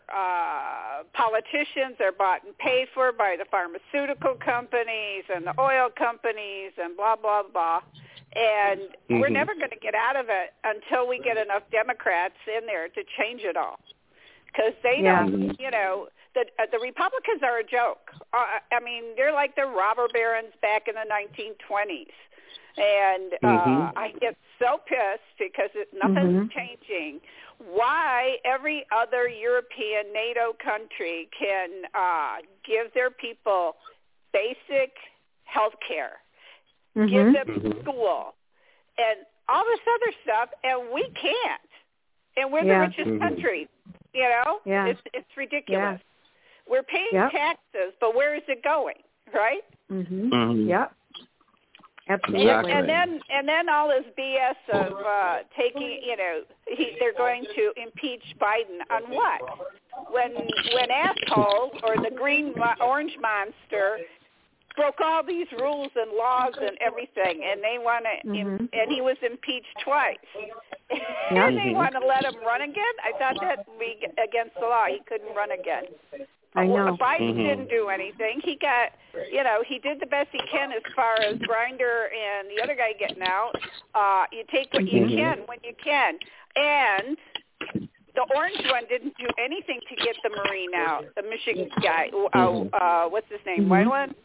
politicians are bought and paid for by the pharmaceutical companies and the oil companies and blah, blah, blah. And we're never going to get out of it until we get enough Democrats in there to change it all. Because they don't, you know, the Republicans are a joke. I mean, they're like the robber barons back in the 1920s. And I get so pissed because nothing's changing. Why every other European NATO country can give their people basic health care, give them school, and all this other stuff, and we can't. And we're the richest country. You know, it's ridiculous. We're paying taxes, but where is it going? Right?
Yep. Absolutely.
And then all this BS of taking, you know, they're going to impeach Biden on what? When assholes or the orange monster broke all these rules and laws and everything, and they want to, and he was impeached twice. And they want to let him run again? I thought that would be against the law. He couldn't run again.
I know.
Biden didn't do anything. He got, you know, he did the best he can as far as Grindr and the other guy getting out. You take what you can when you can. And the orange one didn't do anything to get the Marine out, the Michigan guy. What's his name? Wyland?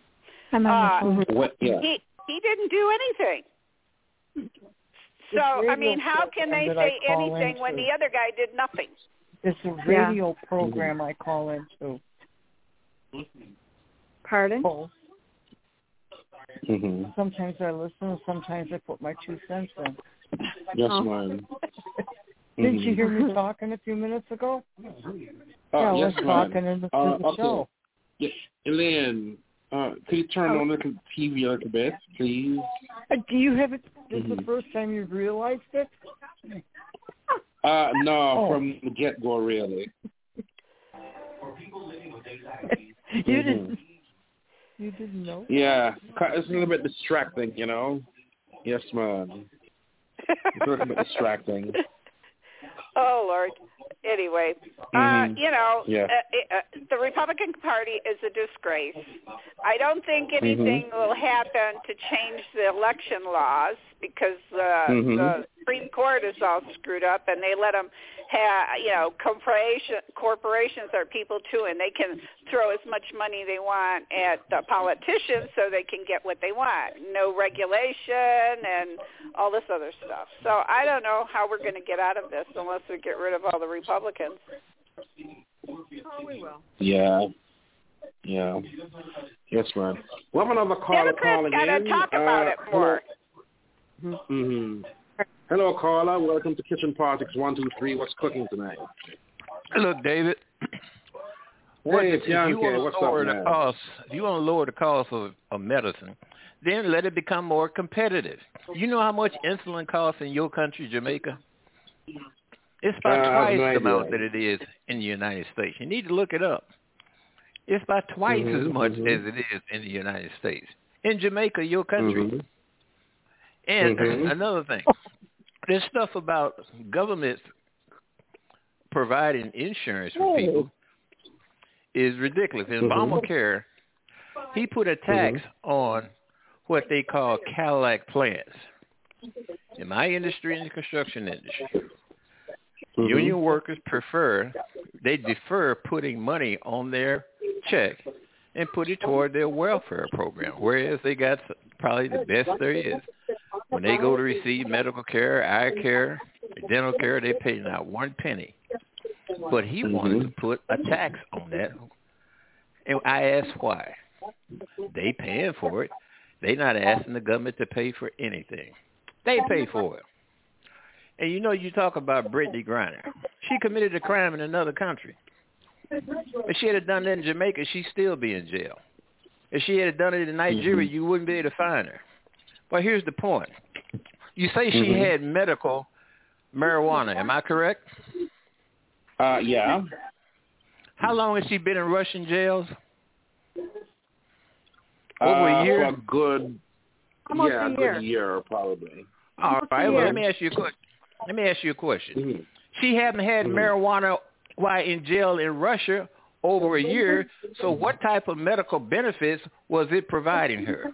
He didn't do anything. So, I mean, how can they say anything when the other guy did nothing?
It's a radio program I call into.
Pardon?
Sometimes I listen, sometimes I put my 2 cents in.
Yes, ma'am.
Didn't you hear me talking a few minutes ago? I was talking in the show.
Yes. Elaine, could you turn on the TV a little bit, please?
Do you have it? This is the first time you've realized it?
No, from the get-go, really.
You didn't know?
Yeah, it's a little bit distracting, you know. Yes, ma'am. It's a little bit distracting.
Oh, Lord. Anyway, you know, the Republican Party is a disgrace. I don't think anything will happen to change the election laws because the Supreme Court is all screwed up, and they let them have, you know, corporations are people too, and they can throw as much money they want at the politicians so they can get what they want. No regulation and all this other stuff. So I don't know how we're going to get out of this unless we get rid of all the Republicans.
Oh, we will.
Yeah. Yes, ma'am. We have another caller calling in.
Democrats got to talk about it more.
Hello, caller. Welcome to Kitchen Politics 123. What's cooking tonight?
Look, David.
If you want
to lower the cost of medicine, then let it become more competitive. You know how much insulin costs in your country, Jamaica? It's about twice the amount that it is in the United States. You need to look it up. It's about twice as much as it is in the United States. In Jamaica, your country. And another thing, this stuff about governments providing insurance for people is ridiculous. In Obamacare, he put a tax on what they call Cadillac plans. In my industry, in the construction industry, union workers defer putting money on their check and put it toward their welfare program, whereas they got probably the best there is. When they go to receive medical care, eye care, dental care, they pay not 1 penny. But he wanted to put a tax on that. And I asked why. They paying for it. They not asking the government to pay for anything. They pay for it. And you know, you talk about Brittany Griner. She committed a crime in another country. If she had done that in Jamaica, she'd still be in jail. If she had done it in Nigeria, you wouldn't be able to find her. But here's the point. You say she had medical marijuana. Am I correct?
Yeah.
How long has she been in Russian jails? Over a year?
For a good, a good year, probably.
All right. Well, let me ask you a question. She hadn't had marijuana while in jail in Russia over a year, so what type of medical benefits was it providing her?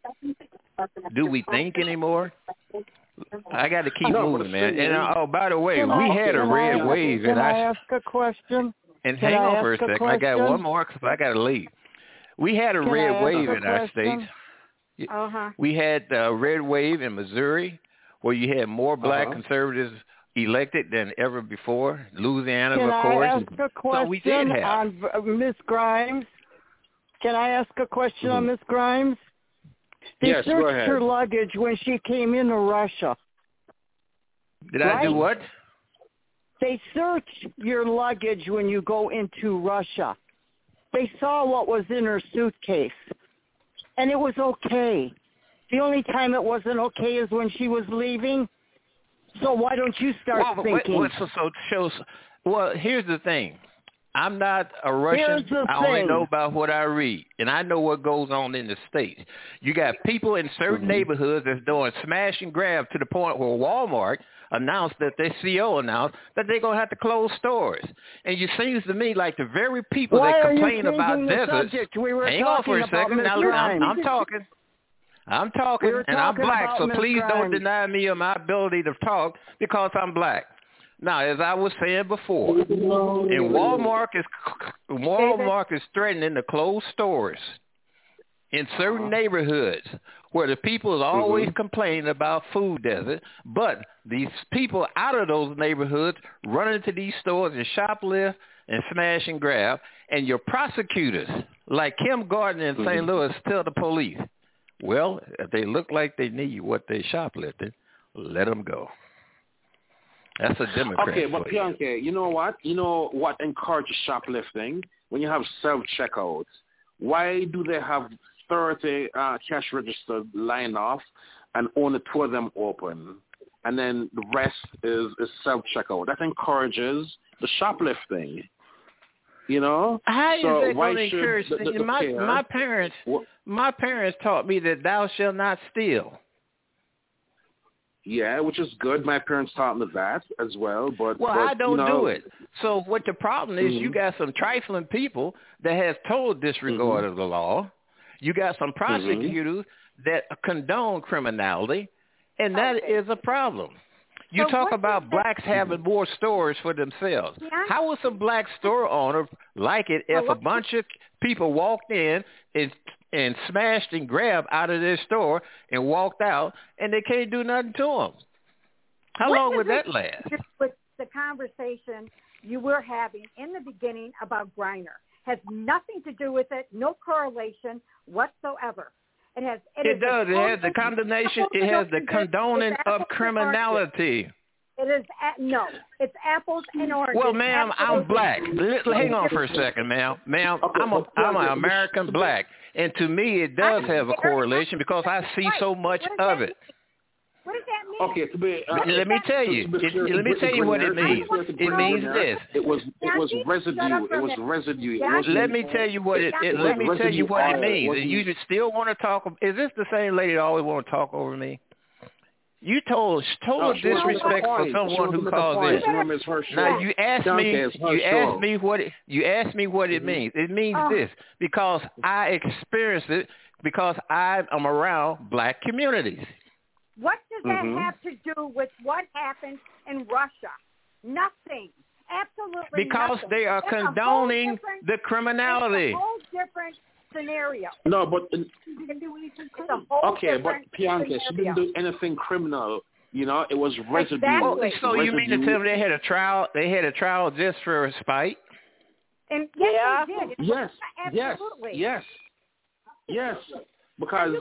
Do we think anymore? I got to keep moving, man. And by the way, we had a red wave.
Can I ask a question?
And hang on for a second. I got one more because I got to leave. We had a red wave in our state. We had a red wave in Missouri where you had more black conservatives elected than ever before. Louisiana, of course.
Can I ask a question
we did have.
on Miss Grimes? Can I ask a question on Miss Grimes? They searched her luggage when she came into Russia.
Did I do what?
They search your luggage when you go into Russia. They saw what was in her suitcase, and it was okay. The only time it wasn't okay is when she was leaving. So why don't you start thinking?
Well, here's the thing. I'm not a Russian. I only know about what I read, and I know what goes on in the States. You got people in certain neighborhoods that's doing smash and grab to the point where Walmart announced that their CEO announced that they're going to have to close stores. And it seems to me like the very people that complain about deserts. Hang on for a second. Now, I'm talking. And I'm black, so please don't deny me of my ability to talk because I'm black. Now, as I was saying before, and Walmart is threatening to close stores in certain neighborhoods where the people is always complaining about food desert, but these people out of those neighborhoods run into these stores and shoplift and smash and grab, and your prosecutors, like Kim Gardner in St. Louis, tell the police, well, if they look like they need what they shoplifted, let them go. That's a Democrat.
Okay, but Pianke, you know what? You know what encourages shoplifting? When you have self-checkouts, why do they have 30 cash registers lined off and only 2 of them open? And then the rest is self-checkout. That encourages the shoplifting. You know?
How is that going to encourage? My parents taught me that thou shalt not steal.
Yeah, which is good. My parents taught me that as well. But
I don't do it. So what the problem is, you got some trifling people that has total disregard of the law. You got some prosecutors that condone criminality, and that is a problem. You talk about blacks having more stores for themselves. Yeah. How would some black store owner like it if a bunch of people walked in and smashed and grabbed out of their store and walked out, and they can't do nothing to them? How long would that last?
With the conversation you were having in the beginning about Griner has nothing to do with it, no correlation whatsoever. It does.
It has the condemnation. It has the condoning of criminality.
It is no. It's apples and oranges.
Well, ma'am, I'm black. Hang on for a second, ma'am. I'm an American black, and to me, it does have a correlation because I see so much of it.
What does that mean?
Okay,
let me tell you. Let me tell you what it means. It means this.
It was residue. It was residue.
Let me tell you what it. Let me tell you what it means. And you still want to talk? Is this the same lady that always want to talk over me? You total disrespect for someone who calls in. Now you asked me what it means. It means this because I experienced it because I am around black communities.
What does that have to do with what happened in Russia? Nothing. Absolutely
because
nothing.
They are condoning the criminality.
It's a whole different scenario.
No, but
okay,
but Pianke, she didn't do anything criminal. You know, it was residue.
Exactly.
So you mean to tell me they had a trial? They had a trial just for a spite?
And yes, they did.
Yes. Because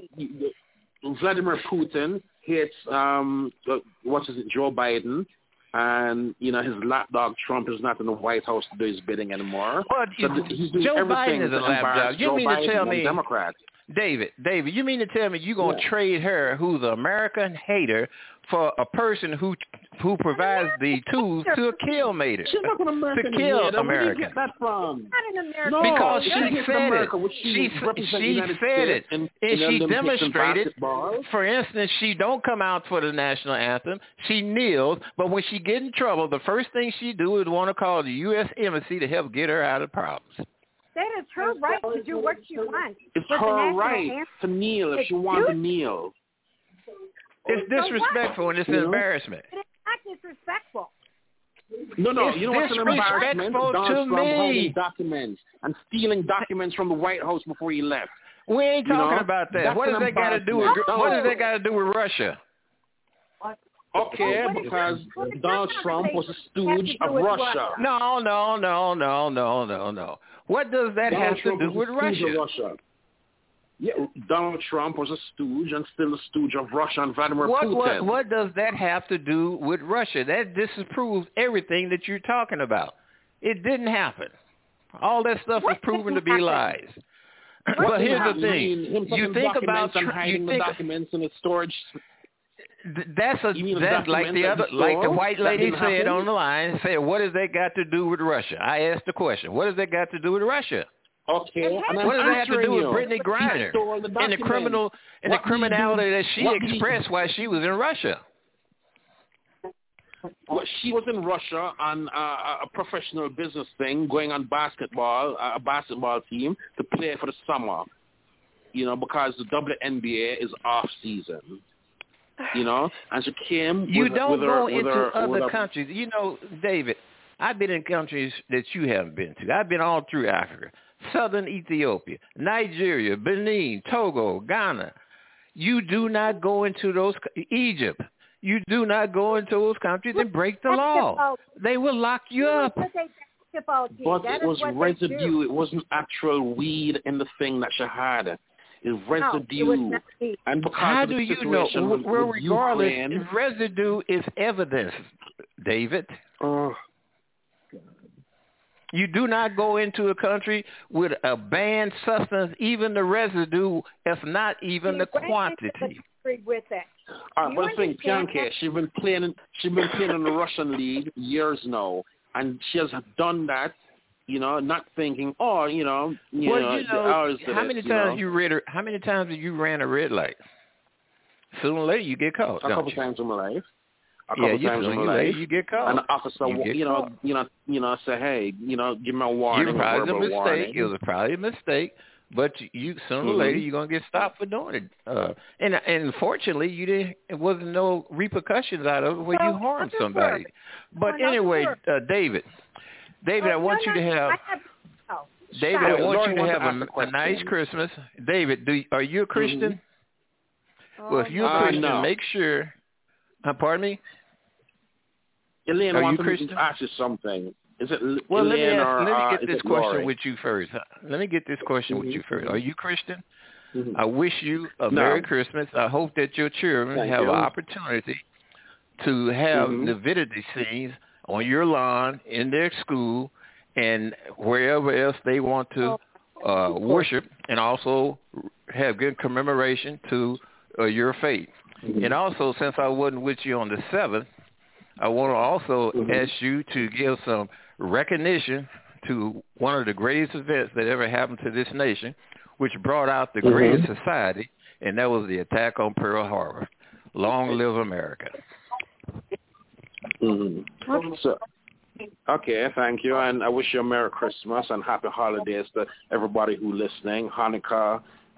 Vladimir Putin hates Joe Biden, and his lapdog Trump is not in the White House to do his bidding anymore.
Well,
so he's doing
Joe
everything
Biden is a
to embarrass
lapdog. You
Joe
mean
Biden
to tell
and
me,
Democrats.
David, you mean to tell me you're going to trade her, who's an American hater, for a person who provides the tools to kill Mater?
She's not an American
to kill
hater.
America.
Where do you get that from?
Not an American.
No,
because she said it.
She
said it, and she demonstrated. For instance, she don't come out for the national anthem. She kneels, but when she get in trouble, the first thing she do is want to call the U.S. Embassy to help get her out of problems.
That is her right to do what she wants.
It's her right to kneel if she wants to kneel.
It's disrespectful and it's an embarrassment.
It is not disrespectful.
No.
It's
You know what's an embarrassment? Donald Trump holding documents and stealing documents from the White House before he left.
We ain't talking about that. What does that got to do with Russia?
Okay, because Donald Trump was a stooge of Russia.
No. What does that have to do with Russia?
Yeah, Donald Trump was a stooge and still a stooge of Russia and Vladimir Putin.
What does that have to do with Russia? That disproves everything that you're talking about. It didn't happen. All that stuff is proven to be lies. Well, here's the thing. You think about
hiding the documents in the storage.
That's like the white lady said on the line. Said, what does that got to do with Russia? I asked the question. What does that got to do with Russia?
Okay.
What does that have to do with Brittany Griner and the criminality that she expressed while she was in Russia?
Well, she was in Russia on a professional business thing, going on a basketball team to play for the summer. Because the WNBA is off season. And she came.
You don't go into other countries. David, I've been in countries that you haven't been to. I've been all through Africa. Southern Ethiopia, Nigeria, Benin, Togo, Ghana. You do not go into those, Egypt. You do not go into those countries and break the law. They will lock you up.
But it was residue. It wasn't actual weed in the thing that she had. It's residue. And because
how
of the
do you
situation
know?
with
Regardless,
Ukraine,
residue is evidence, David. You do not go into a country with a banned substance, even the residue, if not even the quantity.
With it.
But I think Bianca, she's been playing in the Russian league years now, and she has done that, not thinking, how many
times how many times have you ran a red light? Sooner or later you get caught.
A couple times in my life.
You get caught.
And the officer, say, hey, give me a warning.
It was probably a mistake, but you sooner or later you're gonna get stopped for doing it. And unfortunately, it wasn't no repercussions out of it where you harmed somebody. But anyway, David, I want you to have. David, I want you to have a nice Christmas. David, are you a Christian? Well, if you're a Christian, make sure. Pardon me?
Elaine wants to ask you something. Is it
well,
Elaine
let me get this question
Lori?
with you first. With you first. Are you Christian? I wish you a Merry Christmas. I hope that your children have an opportunity to have nativity scenes on your lawn, in their school, and wherever else they want to worship, and also have good commemoration to your faith. And also, since I wasn't with you on the 7th, I want to also ask you to give some recognition to one of the greatest events that ever happened to this nation, which brought out the greatest society, and that was the attack on Pearl Harbor. Long live America.
So, okay, thank you, and I wish you a Merry Christmas and Happy Holidays to everybody who's listening. Hanukkah,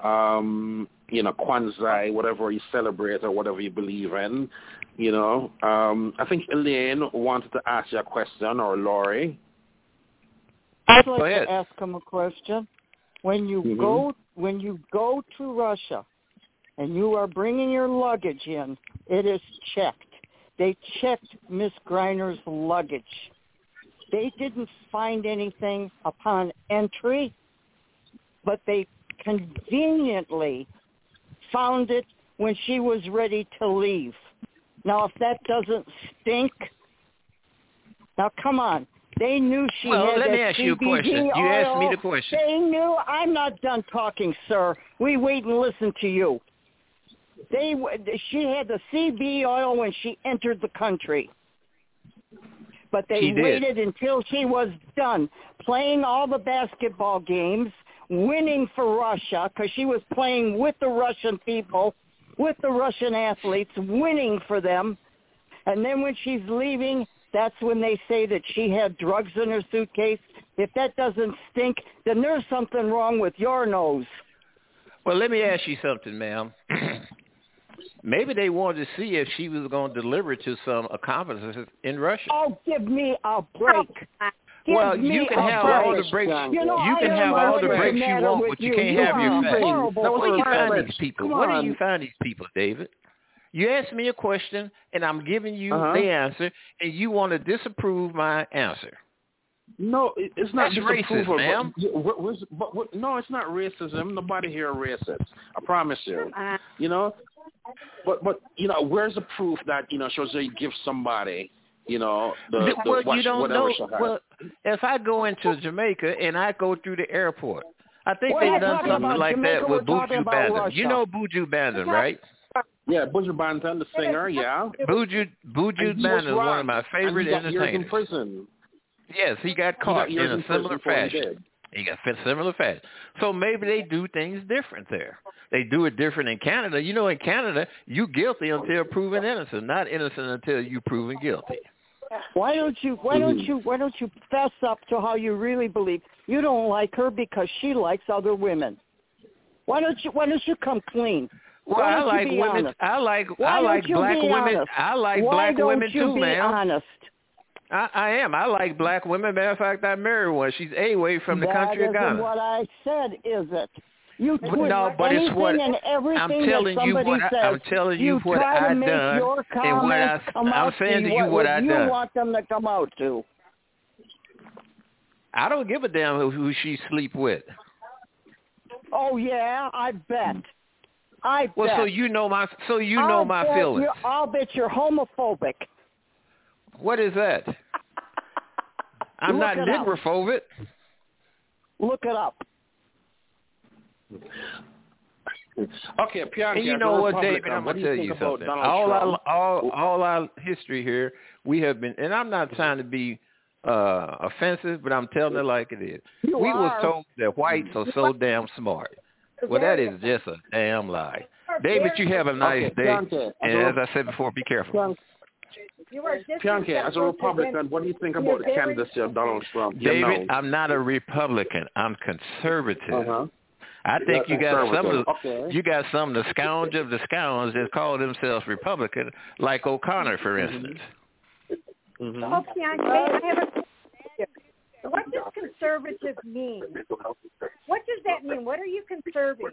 Kwanzaa, whatever you celebrate or whatever you believe in. I think Elaine wanted to ask you a question, or Lori.
I'd like to ask him a question. When you go to Russia and you are bringing your luggage in, it is checked. They checked Miss Griner's luggage. They didn't find anything upon entry, but they conveniently found it when she was ready to leave. Now, if that doesn't stink, Now, come on. They knew she had
let
that
me ask you a
CBD
question. You
oil.
asked me the question.
They knew. I'm not done talking, sir. We wait and listen to you. She had the CBD oil when she entered the country. But they waited until she was done playing all the basketball games, winning for Russia, because she was playing with the Russian people, with the Russian athletes, winning for them. And then when she's leaving, that's when they say that she had drugs in her suitcase. If that doesn't stink, then there's something wrong with your nose.
Well, let me ask you something, ma'am. Maybe they wanted to see if she was going to deliver to some accomplices in Russia.
Oh, give me a break.
Well, you can have all the breaks. You can have all the breaks you want, but you can't have your facts. Now, where do you find these people? Where do you find these people, David? You asked me a question, and I'm giving you the answer, and you want to disapprove my answer.
No, it's not
disapproval, ma'am.
But no, it's not racism. Nobody here is racist. I promise you. You know, but where's the proof that she give somebody
you don't
whatever
know. Well, if I go into Jamaica and I go through the airport, I think they've done something like that with Buju Banton. You know Buju Banton, right?
Yeah, Buju Banton, the singer, yeah.
Buju Banton is one of my favorite entertainers.
Years in prison.
Yes, he got caught in a similar fashion. He got similar fashion. So maybe they do things different there. They do it different in Canada. You know, in Canada, you guilty until proven innocent, not innocent until you proven guilty.
Why don't you fess up to how you really believe? You don't like her because she likes other women. Why don't you come clean?
Well, I like women. Honest? I like black women.
Honest?
I like
Why
black women too,
be
man.
Honest?
I am. I like black women. Matter of fact, I married one. She's away from the country of Ghana.
That isn't what I said, is it? You twist
but
anything
it's what
and everything
I'm telling
that
you.
Somebody says.
I'm telling you what I done, and what I'm saying to you what I done.
You want them to come out to?
I don't give a damn who she sleep with.
Oh yeah, I bet.
Well, so you know my feelings.
I'll bet you're homophobic.
What is that? I'm not negrophobic.
Look it up.
Okay, Pianki.
And you know what, David? I'm gonna tell you something. All our history here, we have been, and I'm not trying to be offensive, but I'm telling it like it is. We were told that whites are so damn smart. Well, that is just a damn lie. David, you have a nice day, and as I said before, be careful.
Pianki, as a Republican, what do you think about the candidacy of Donald Trump?
David, I'm not a Republican. I'm conservative. I think you got some of the scoundrels of the scoundrels that call themselves Republican, like O'Connor, for instance.
Okay, I have a question. What does conservative mean? What does that mean? What are you conserving?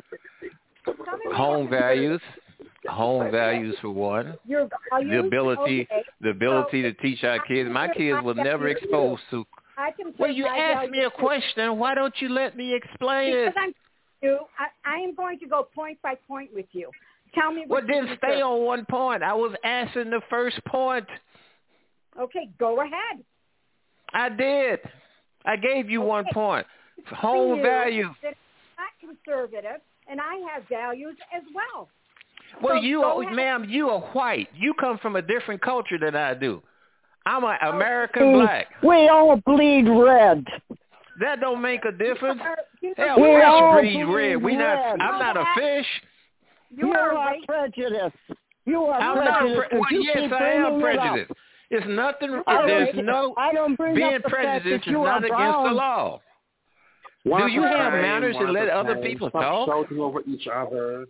Home values for one. The ability to teach our kids. My kids were never exposed to. Well, you asked me a question. Why don't you let me explain it?
I am going to go point by point with you. Tell me.
Well, then stay on one point. I was asking the first point.
Okay, go ahead.
I did. I gave you 1 point. Home values.
I'm not conservative, and I have values as well.
Well, ma'am, you are white. You come from a different culture than I do. I'm an American black.
We all bleed red.
That don't make a difference. Hell,
we all
bleed red. I'm not a fish.
You are prejudiced. You are prejudiced.
Yes, I am prejudiced. It's nothing. Being prejudiced is not against the law. Do you have manners to let other people talk?
Shouting over each other.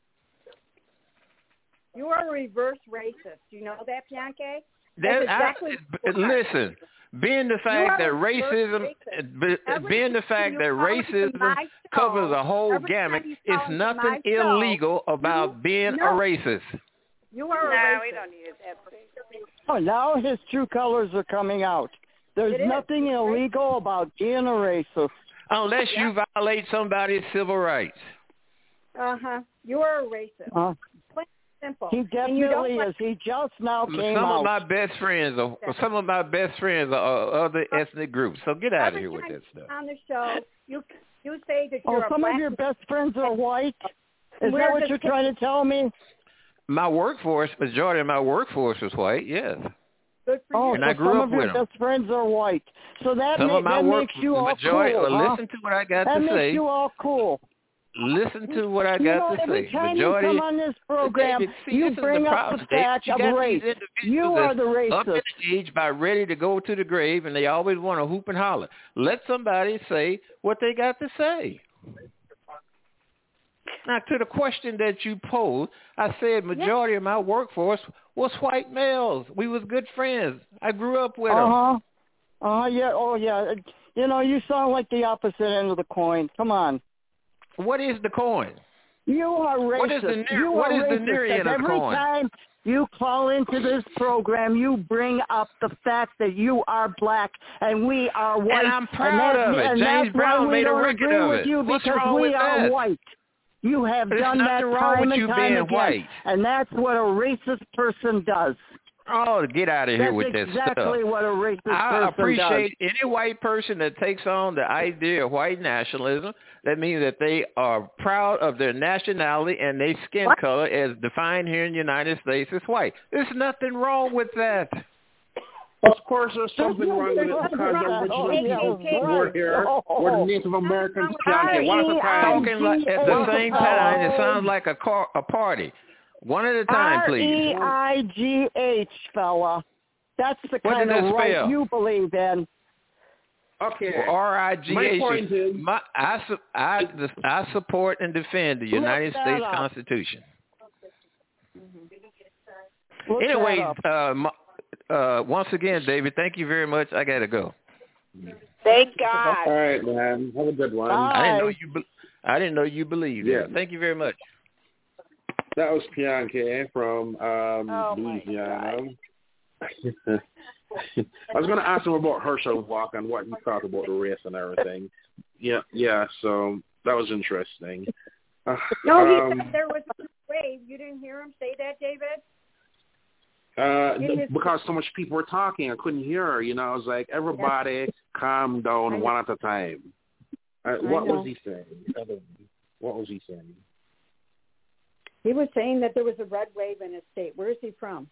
You are a reverse racist. Do you know that, Pianki?
Listen, being the fact that racism covers a whole gamut, it's nothing illegal about being a racist.
You are a racist.
We don't use that.
Oh, now his true colors are coming out. There's nothing illegal about being a racist.
Unless you violate somebody's civil rights.
You are a racist. simple.
He definitely is. He just now came out.
Some of my best friends are other ethnic groups. So get out of here with that stuff.
On the show, you say that you're
some of your best friends are white? Is that what you're trying to tell me?
Majority of my workforce is white, yes.
Good for you.
And I grew up with them.
Some of your best friends are white. So that makes you all
majority,
cool, huh?
Listen to what I got
that
to say.
That makes you all cool.
Listen to what I got to say.
Every time you come on this program, you bring up the fact of race. You are the racist.
Up in age, about ready to go to the grave, and they always want to hoop and holler. Let somebody say what they got to say. Now, to the question that you posed, I said majority of my workforce was white males. We was good friends. I grew up with them.
Yeah. Oh, yeah. You sound like the opposite end of the coin. Come on.
What is the coin?
You are racist.
What is the near end of the coin?
Every time you call into this program, you bring up the fact that you are black and we are white.
And I'm proud of it. James Brown made a record of it. What's wrong with that?
Because we are white. You have done that time and time again.
White.
And that's what a racist person does.
Oh, get out of here with that stuff.
That's exactly what a racist person does.
I appreciate any white person that takes on the idea of white nationalism. That means that they are proud of their nationality and their skin color as defined here in the United States as white. There's nothing wrong with that.
Of course, there's something wrong with it because the original people were here were the Native Americans.
Talking at the same time, it sounds like a party. One at a time, please.
REIGH, fella. That's the kind of right you believe in.
Okay.
RIGH.
My point is,
I support and defend the United States Constitution. Anyway, once again, David, thank you very much. I gotta go.
Thank God.
All right, man. Have a good one.
I didn't know you believed. Yeah. Thank you very much.
That was Pianke from Louisiana. I was going to ask him about Herschel Walker and what he thought about the race and everything. Yeah. So that was interesting.
He said there was a wave. You didn't hear him say that, David?
Because so much people were talking, I couldn't hear her. I was like, everybody calm down one at a time. What was he saying?
He was saying that there was a red wave in his state. Where is he from?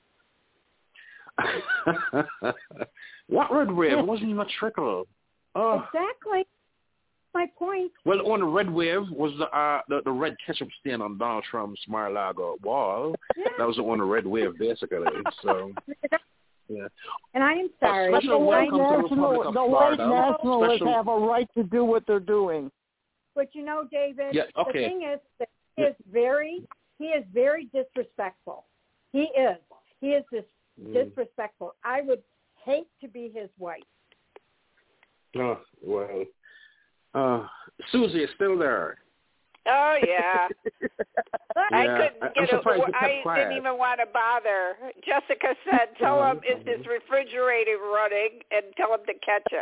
What red wave? It wasn't even a trickle.
Exactly. My point.
Well, on the red wave was the red ketchup stain on Donald Trump's Mar-a-Lago wall. Yeah. That was on the red wave, basically. So, yeah.
And I am sorry.
The white nationalists have a right to do what they're doing.
But David, the thing is that he is very disrespectful. He is disrespectful. I would hate to be his wife.
Oh, well. Susie is still there.
Oh, yeah. I couldn't get it. I didn't even want to bother. Jessica said, tell him, is his refrigerator running, and tell him to catch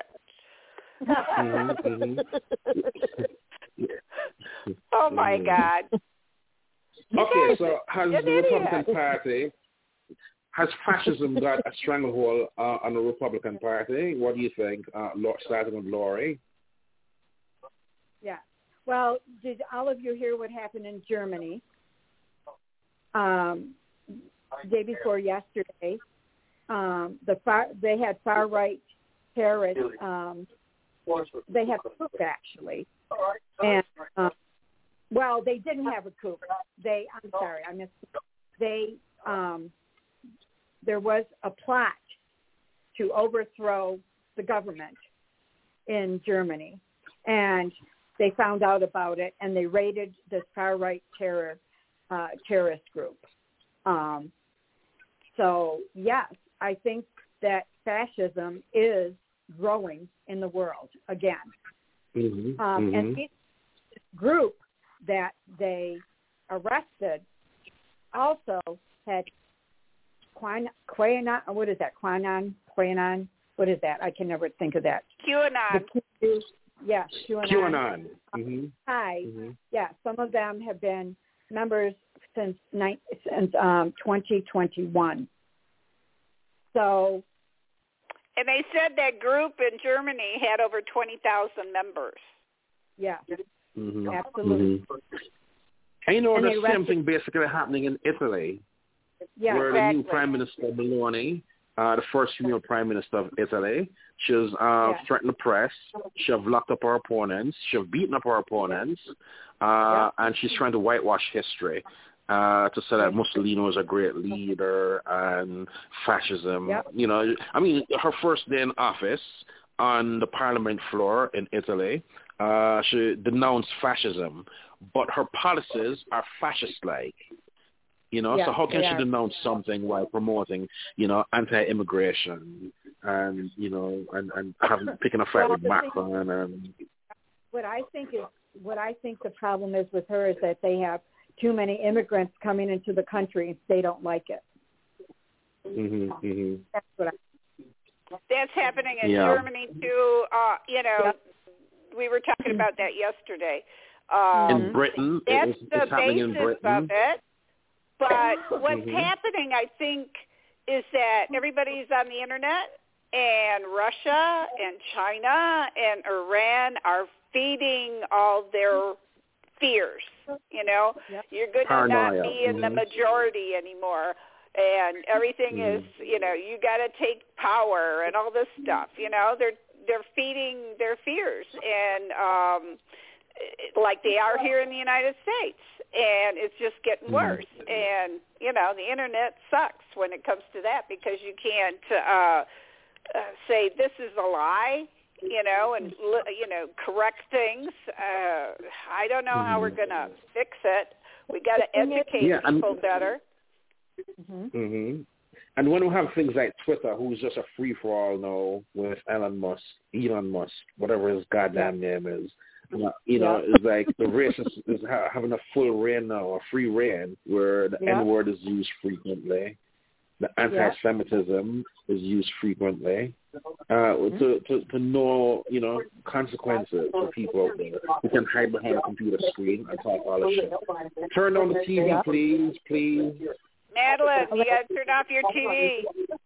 it. Oh, my God.
Okay, so has the Republican Party, has fascism got a stranglehold on the Republican Party? What do you think, starting with Lori?
Yeah. Well, did all of you hear what happened in Germany day before yesterday? They had far-right terrorists. They had a coup, actually. And, they didn't have a coup. I'm sorry, I missed it. There was a plot to overthrow the government in Germany. And they found out about it, and they raided this far-right terrorist group. So, yes, I think that fascism is growing in the world again. And this group that they arrested also had QAnon. What is that? QAnon? What is that? I can never think of that.
QAnon.
Yes,
QAnon.
Hi. Yeah, some of them have been members since 2021. So.
And they said that group in Germany had over 20,000 members.
Yeah,
Mm-hmm.
absolutely.
Mm-hmm. And you know,
And
the same thing basically happening in Italy, where the new Prime Minister, Meloni, the first female Prime Minister of Italy, she's threatened the press. She have locked up her opponents. She have beaten up her opponents. And she's trying to whitewash history to say that Mussolini was a great leader and fascism. Yep. You know, I mean, her first day in office on the parliament floor in Italy, she denounced fascism, but her policies are fascist-like. You know, so how can she denounce something while promoting, you know, anti-immigration and, you know, and picking a fight with Macron and...
What I think the problem is with her is that they have too many immigrants coming into the country and they don't like it.
Mm-hmm, mm-hmm.
That's what
That's happening in Germany too. You know, we were talking about that yesterday.
In Britain,
that's
it's
the
happening
basis
in Britain.
of it. But what's happening, I think, is that everybody's on the internet, and Russia and China and Iran are feeding all their fears. You know, you're going to not be in the majority anymore, and everything is, you know, you got to take power and all this stuff. You know, they're feeding their fears, and like they are here in the United States, and it's just getting worse. And you know, the internet sucks when it comes to that because you can't say this is a lie. You know, and you know, correct things. I don't know how we're going to fix it. We got to educate people better.
Mm-hmm. And when we have things like Twitter, who's just a free for all now with Elon Musk, whatever his goddamn name is, you know, it's like the racist is having a full reign now, a free reign, where the N-word is used frequently. The anti-Semitism is used frequently. To know, you know, consequences for people out there who can hide behind a computer screen and talk all this shit. Turn on the TV, please.
Madeline, you got to turn off your TV.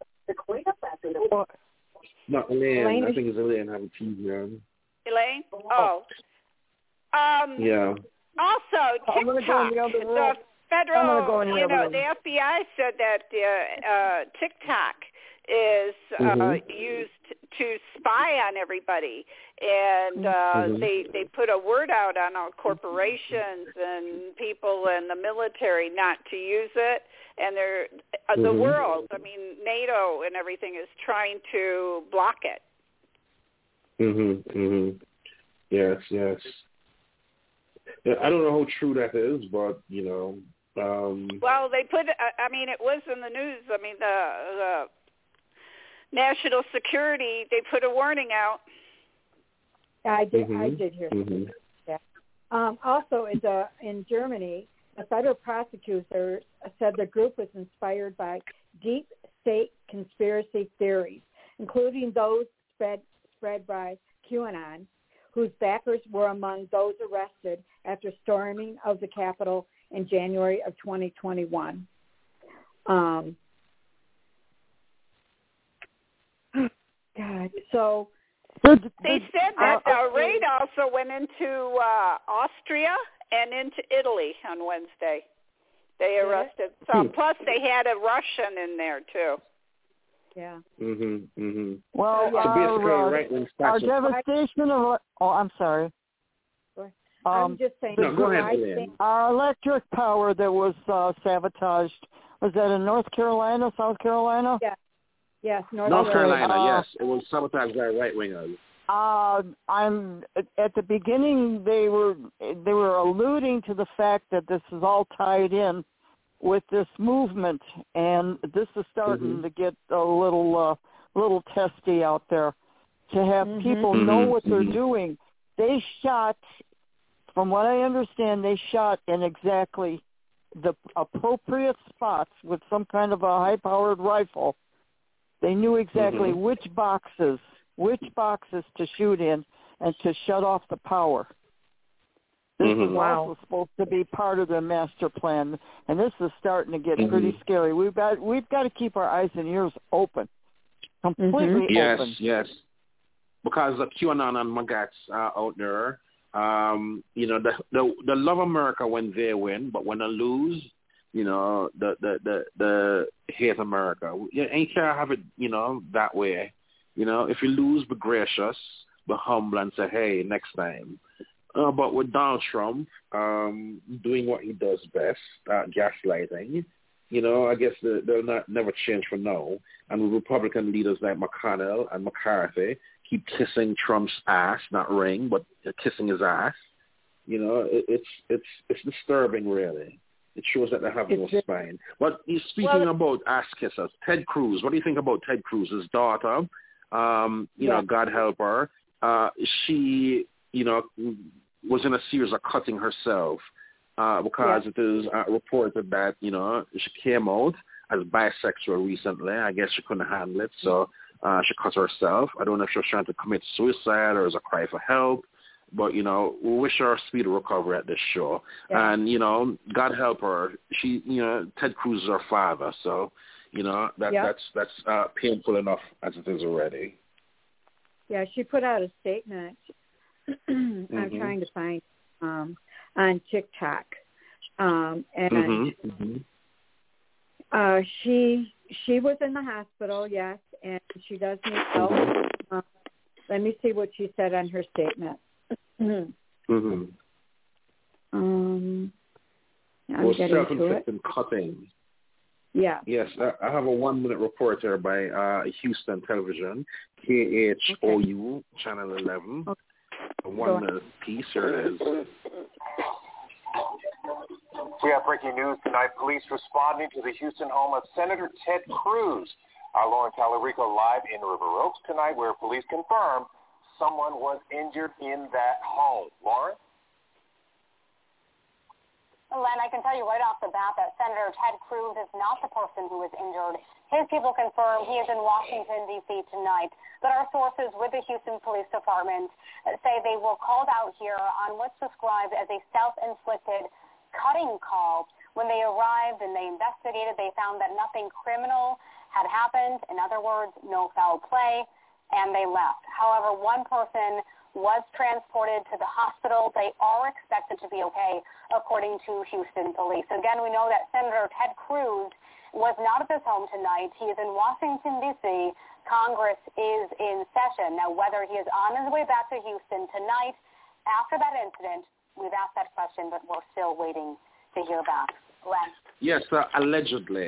No, Elaine. I think it's Elaine having TV on.
Elaine? Oh.
Yeah.
Also, TikTok, the federal, you know, the FBI said that TikTok is used to spy on everybody, and they put a word out on all corporations and people in the military not to use it, and they're the world, I mean NATO and everything is trying to block it.
Yes. Yeah, I don't know how true that is, but you know.
Well, they put. I mean, it was in the news. I mean, the national security. They put a warning out.
I did hear that. Also, in Germany, a federal prosecutor said the group was inspired by deep state conspiracy theories, including those spread by QAnon, whose backers were among those arrested after storming of the Capitol in January of 2021. God, so
they said that the raid also went into Austria and into Italy on Wednesday. They arrested some. Plus, they had a Russian in there too.
Yeah.
Well,
so
our devastation of I'm sorry.
I'm just saying.
No, go ahead,
our electric power that was sabotaged, was that in North Carolina, South Carolina?
Yeah. Yes,
North Carolina. Yes, it was sabotaged by right wingers.
I'm at the beginning. They were alluding to the fact that this is all tied in with this movement, and this is starting to get a little testy out there. To have people know what they're doing, they shot. From what I understand, they shot in exactly the appropriate spots with some kind of a high-powered rifle. They knew exactly which boxes to shoot in and to shut off the power. This is also supposed to be part of the master plan, and this is starting to get pretty scary. We've got to keep our eyes and ears open, completely open.
Yes. Because the QAnon and Magats are out there. The love America when they win, but when they lose, the hate America. You ain't care have it, that way. If you lose, be gracious, be humble, and say, hey, next time. But with Donald Trump doing what he does best, gaslighting, I guess they'll never change for now. And Republican leaders like McConnell and McCarthy keep kissing Trump's ass, not ring, but kissing his ass. It's disturbing, really. It shows that they have no spine. But speaking about ass kissers, Ted Cruz, what do you think about Ted Cruz's daughter? God help her. She, was in a series of cutting herself because it is reported that, she came out as bisexual recently. I guess she couldn't handle it, so she cut herself. I don't know if she was trying to commit suicide or as a cry for help. But, we wish her a speedy recovery at this show. Yeah. And, God help her. She, Ted Cruz is her father. So, that's painful enough as it is already.
Yeah, she put out a statement. I'm trying to find on TikTok. She was in the hospital, yes, and she does need help. Let me see what she said on her statement. I'm getting to it.
Cutting.
Yeah.
Yes, I have a 1-minute report here by Houston Television, KHOU, Channel 11. Okay. A 1-minute piece. Here it is.
We have breaking news tonight. Police responding to the Houston home of Senator Ted Cruz. Our Lauren Talarico live in River Oaks tonight, where police confirm someone was injured in that home. Lauren?
Len, I can tell you right off the bat that Senator Ted Cruz is not the person who was injured. His people confirm he is in Washington, D.C. tonight. But our sources with the Houston Police Department say they were called out here on what's described as a self-inflicted cutting call. When they arrived and they investigated, they found that nothing criminal had happened. In other words, no foul play, and they left. However, one person was transported to the hospital. They are expected to be okay, according to Houston police. Again, we know that Senator Ted Cruz was not at this home tonight. He is in Washington, D.C. Congress is in session. Now, whether he is on his way back to Houston tonight after that incident, we've asked that question, but we're still waiting to hear back. Glenn?
Yes, allegedly.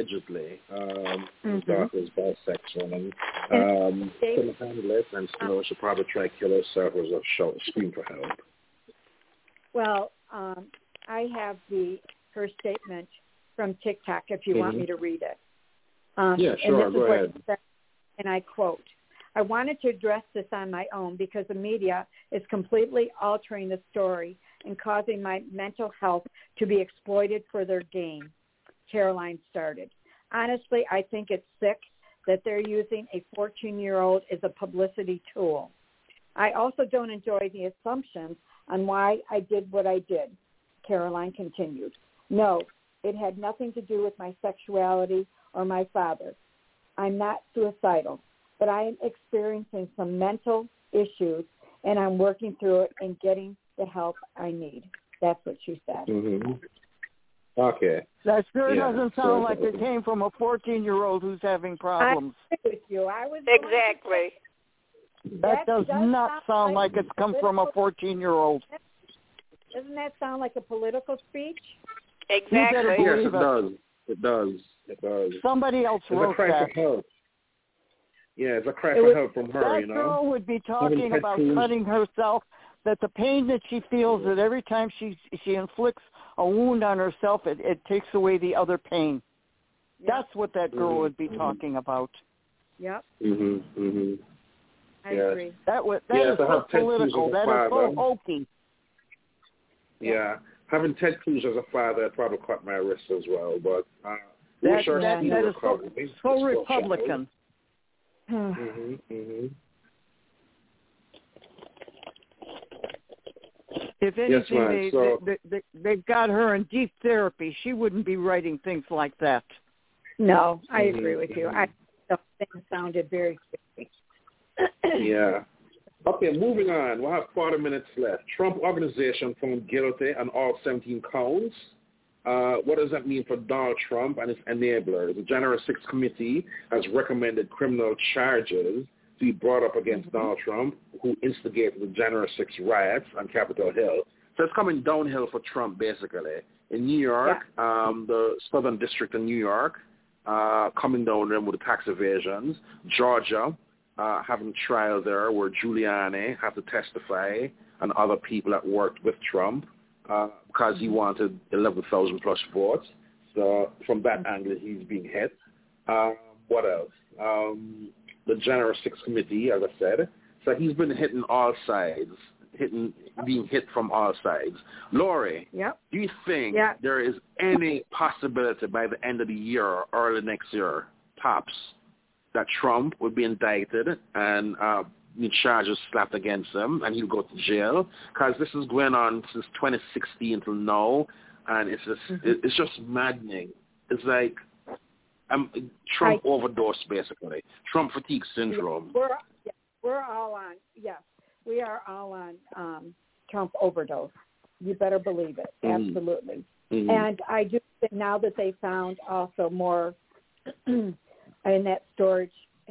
Daughter's bisexual and couldn't handle it, and should probably try to kill herself as a scream for help.
Well, I have her statement from TikTok if you want me to read it.
Yeah, sure, go ahead.
And I quote, "I wanted to address this on my own because the media is completely altering the story and causing my mental health to be exploited for their gain," Caroline started. "Honestly, I think it's sick that they're using a 14-year-old as a publicity tool. I also don't enjoy the assumptions on why I did what I did," Caroline continued. "No, it had nothing to do with my sexuality or my father. I'm not suicidal, but I am experiencing some mental issues, and I'm working through it and getting the help I need." That's what she said.
Mm-hmm. Okay.
That sure doesn't sound like it came from a 14-year-old w's having problems.
I agree with you.
Exactly.
That does not sound like it's come from a 14-year-old.
Doesn't that sound like a political speech?
Exactly.
Yes, it does.
Somebody else wrote
a cry
that.
For help. Yeah, it's a cry for help from her,
That girl would be talking about cutting herself, that the pain that she feels, that every time she inflicts a wound on herself, it takes away the other pain. Yep. That's what that girl would be talking about.
Yep.
I
agree.
That is so political. That is so hokey.
Yeah. Having Ted Cruz as a father, I'd probably cut my wrist as well, but
that is so Republican. If anything,
yes,
they've got her in deep therapy. She wouldn't be writing things like that.
No, I agree with you. The thing sounded very scary.
Yeah. Okay, moving on. We'll have 40 minutes left. Trump Organization found guilty on all 17 counts. What does that mean for Donald Trump and his enablers? The January 6th committee has recommended criminal charges to be brought up against Donald Trump, who instigated the January 6th riots on Capitol Hill. So it's coming downhill for Trump, basically. In New York, the Southern District of New York, coming down there with the tax evasions. Georgia, having trial there where Giuliani had to testify and other people that worked with Trump because he wanted 11,000 plus votes. So from that angle, he's being hit. What else? The January 6th committee, as I said. So he's been hitting all sides, being hit from all sides. Lori, do you think there is any possibility by the end of the year or early next year, tops, that Trump would be indicted and charges slapped against him and he'll go to jail? Because this is going on since 2016 till now, and it's just maddening. It's like Trump overdose, basically. Trump fatigue syndrome.
We're all on, we are all on Trump overdose. You better believe it. Absolutely. Mm-hmm. And I do think now that they found also more in that storage,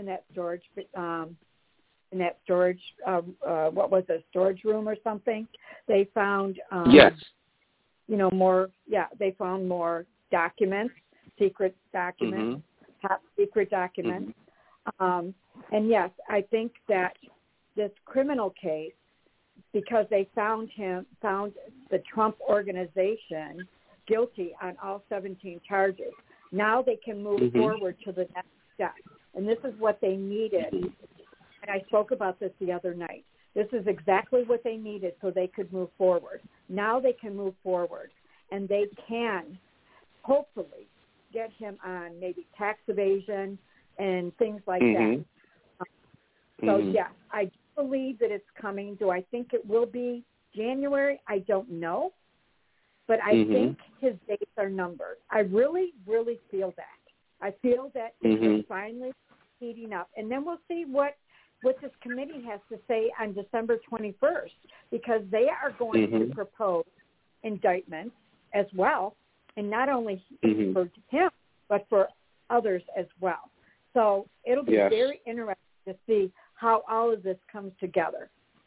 what was it, storage room or something? They found, more, they found more documents, secret documents, top secret documents. And yes, I think that this criminal case, because they found the Trump Organization guilty on all 17 charges, now they can move forward to the next step. And this is what they needed. And I spoke about this the other night. This is exactly what they needed so they could move forward. Now they can move forward, and they can hopefully get him on maybe tax evasion and things like that. So, yes, I believe that it's coming. Do I think it will be January? I don't know. But I think his dates are numbered. I really, really feel that. I feel that it's finally heating up. And then we'll see what this committee has to say on December 21st, because they are going to propose indictments as well, and not only for him, but for others as well. So it'll be very interesting to see how all of this comes together.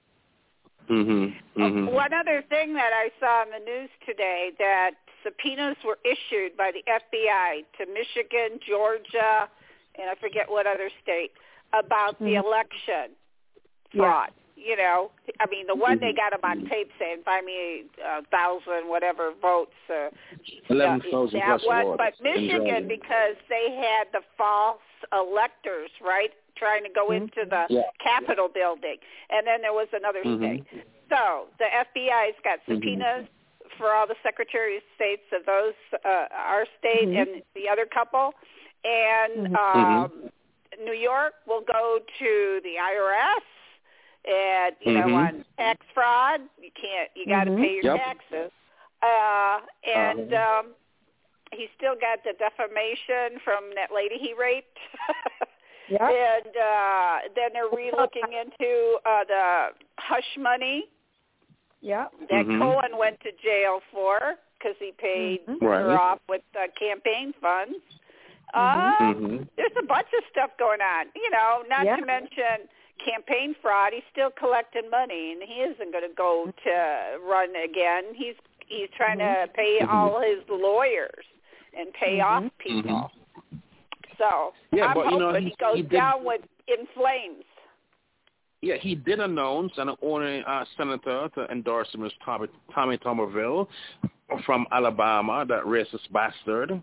One other thing that I saw in the news today, that subpoenas were issued by the FBI to Michigan, Georgia, and I forget what other state, about the election fraud. You know, I mean, the one they got him on tape saying, "Buy me 1,000 whatever votes."
11,000 plus votes.
But Michigan, because they had the false electors, right, trying to go into the Capitol building, and then there was another state. So the FBI's got subpoenas for all the Secretary of States of those, our state and the other couple, and New York will go to the IRS. And, you know, on tax fraud, you got to pay your taxes. And he's still got the defamation from that lady he raped. And then they're re-looking into the hush money that Cohen went to jail for because he paid her off with campaign funds. There's a bunch of stuff going on, you know, not to mention campaign fraud. He's still collecting money, and he isn't going to go to run again. He's trying to pay all his lawyers and pay off people. So I'm hoping he goes down in flames.
Yeah, he did announce and only senator to endorse him as Tommy Tuberville from Alabama, that racist bastard.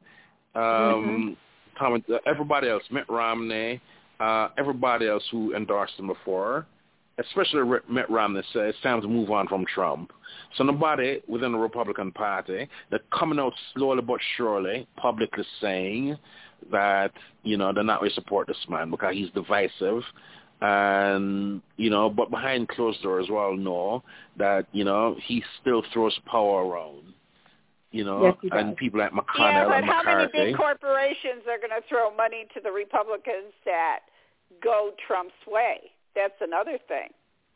Everybody else, Mitt Romney, everybody else who endorsed him before, especially Mitt Romney, said it's time to move on from Trump. So nobody within the Republican Party, they're coming out slowly but surely, publicly saying that, you know, they're not going to support this man because he's divisive And, but behind closed doors, we all know that, he still throws power around,
yes,
and people like McConnell
but
and
how
McCarthy.
many big corporations are going to throw money to the Republicans that go Trump's way? That's another thing.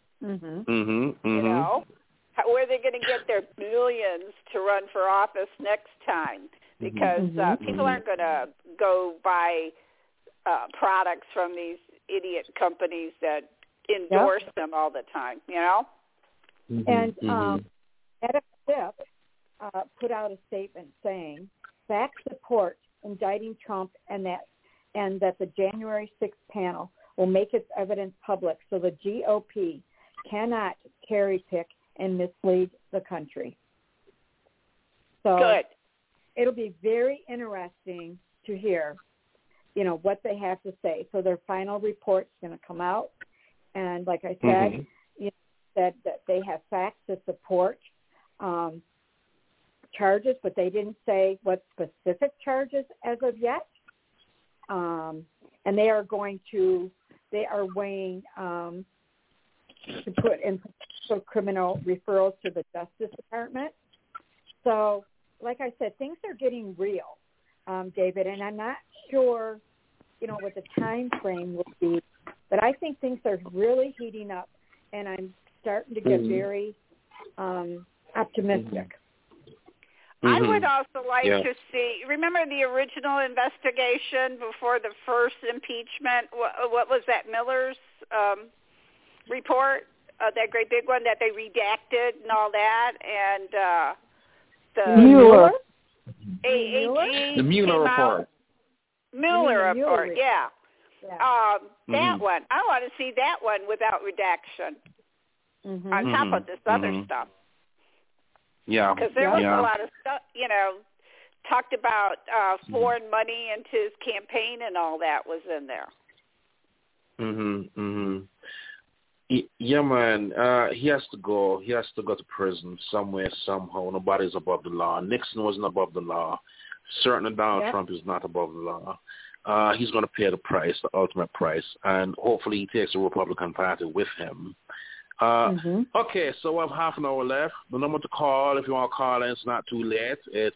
Where are they going to get their millions to run for office next time? Because people aren't going to go buy products from these idiot companies that endorse them all the time,
And Adam Schiff put out a statement saying facts support indicting Trump and that the January 6th panel will make its evidence public so the GOP cannot cherry pick and mislead the country. So
good.
It'll be very interesting to hear, what they have to say. So their final report's going to come out, and like I said, that they have facts to support charges, but they didn't say what specific charges as of yet. And they are weighing to put in criminal referrals to the Justice Department. So, like I said, things are getting real, David, and I'm not sure, what the time frame will be, but I think things are really heating up, and I'm starting to get very optimistic.
I would also like to see, remember the original investigation before the first impeachment? What was that, Miller's report? That great big one that they redacted and all that, and the
Mueller.
The Mueller report.
Mueller report, yeah. That one. I want to see that one without redaction on top of this other stuff.
Yeah.
Because there was a lot of stuff, talked about foreign money into his campaign and all that was in there.
Yeah, man. He has to go. He has to go to prison somewhere, somehow. Nobody's above the law. Nixon wasn't above the law. Certainly Donald Trump is not above the law. He's going to pay the price, the ultimate price, and hopefully he takes the Republican Party with him. Okay, so we have half an hour left. The number to call, if you want to call in, it's not too late. It's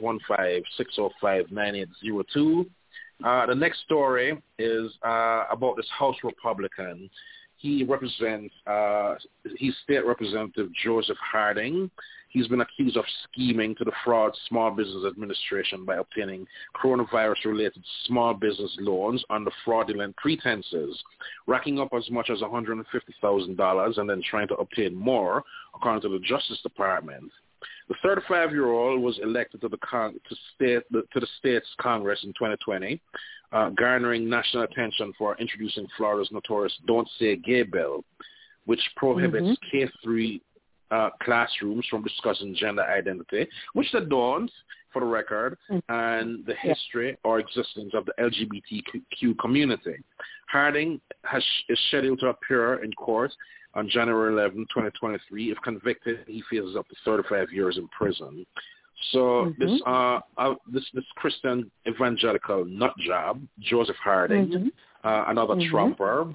515-605-9802. The next story is about this House Republican. He represents, he's State Representative Joseph Harding. He's been accused of scheming to defraud Small Business Administration by obtaining coronavirus-related small business loans under fraudulent pretenses, racking up as much as $150,000 and then trying to obtain more, according to the Justice Department. The 35-year-old was elected to the state's Congress in 2020, garnering national attention for introducing Florida's notorious Don't Say Gay bill, which prohibits K-3 classrooms from discussing gender identity, which they don't, for the record, and the history or existence of the LGBTQ community. Harding is scheduled to appear in court on January 11, 2023. If convicted, he faces up to 35 years in prison. So this Christian evangelical nut job, Joseph Harding, another Trumper,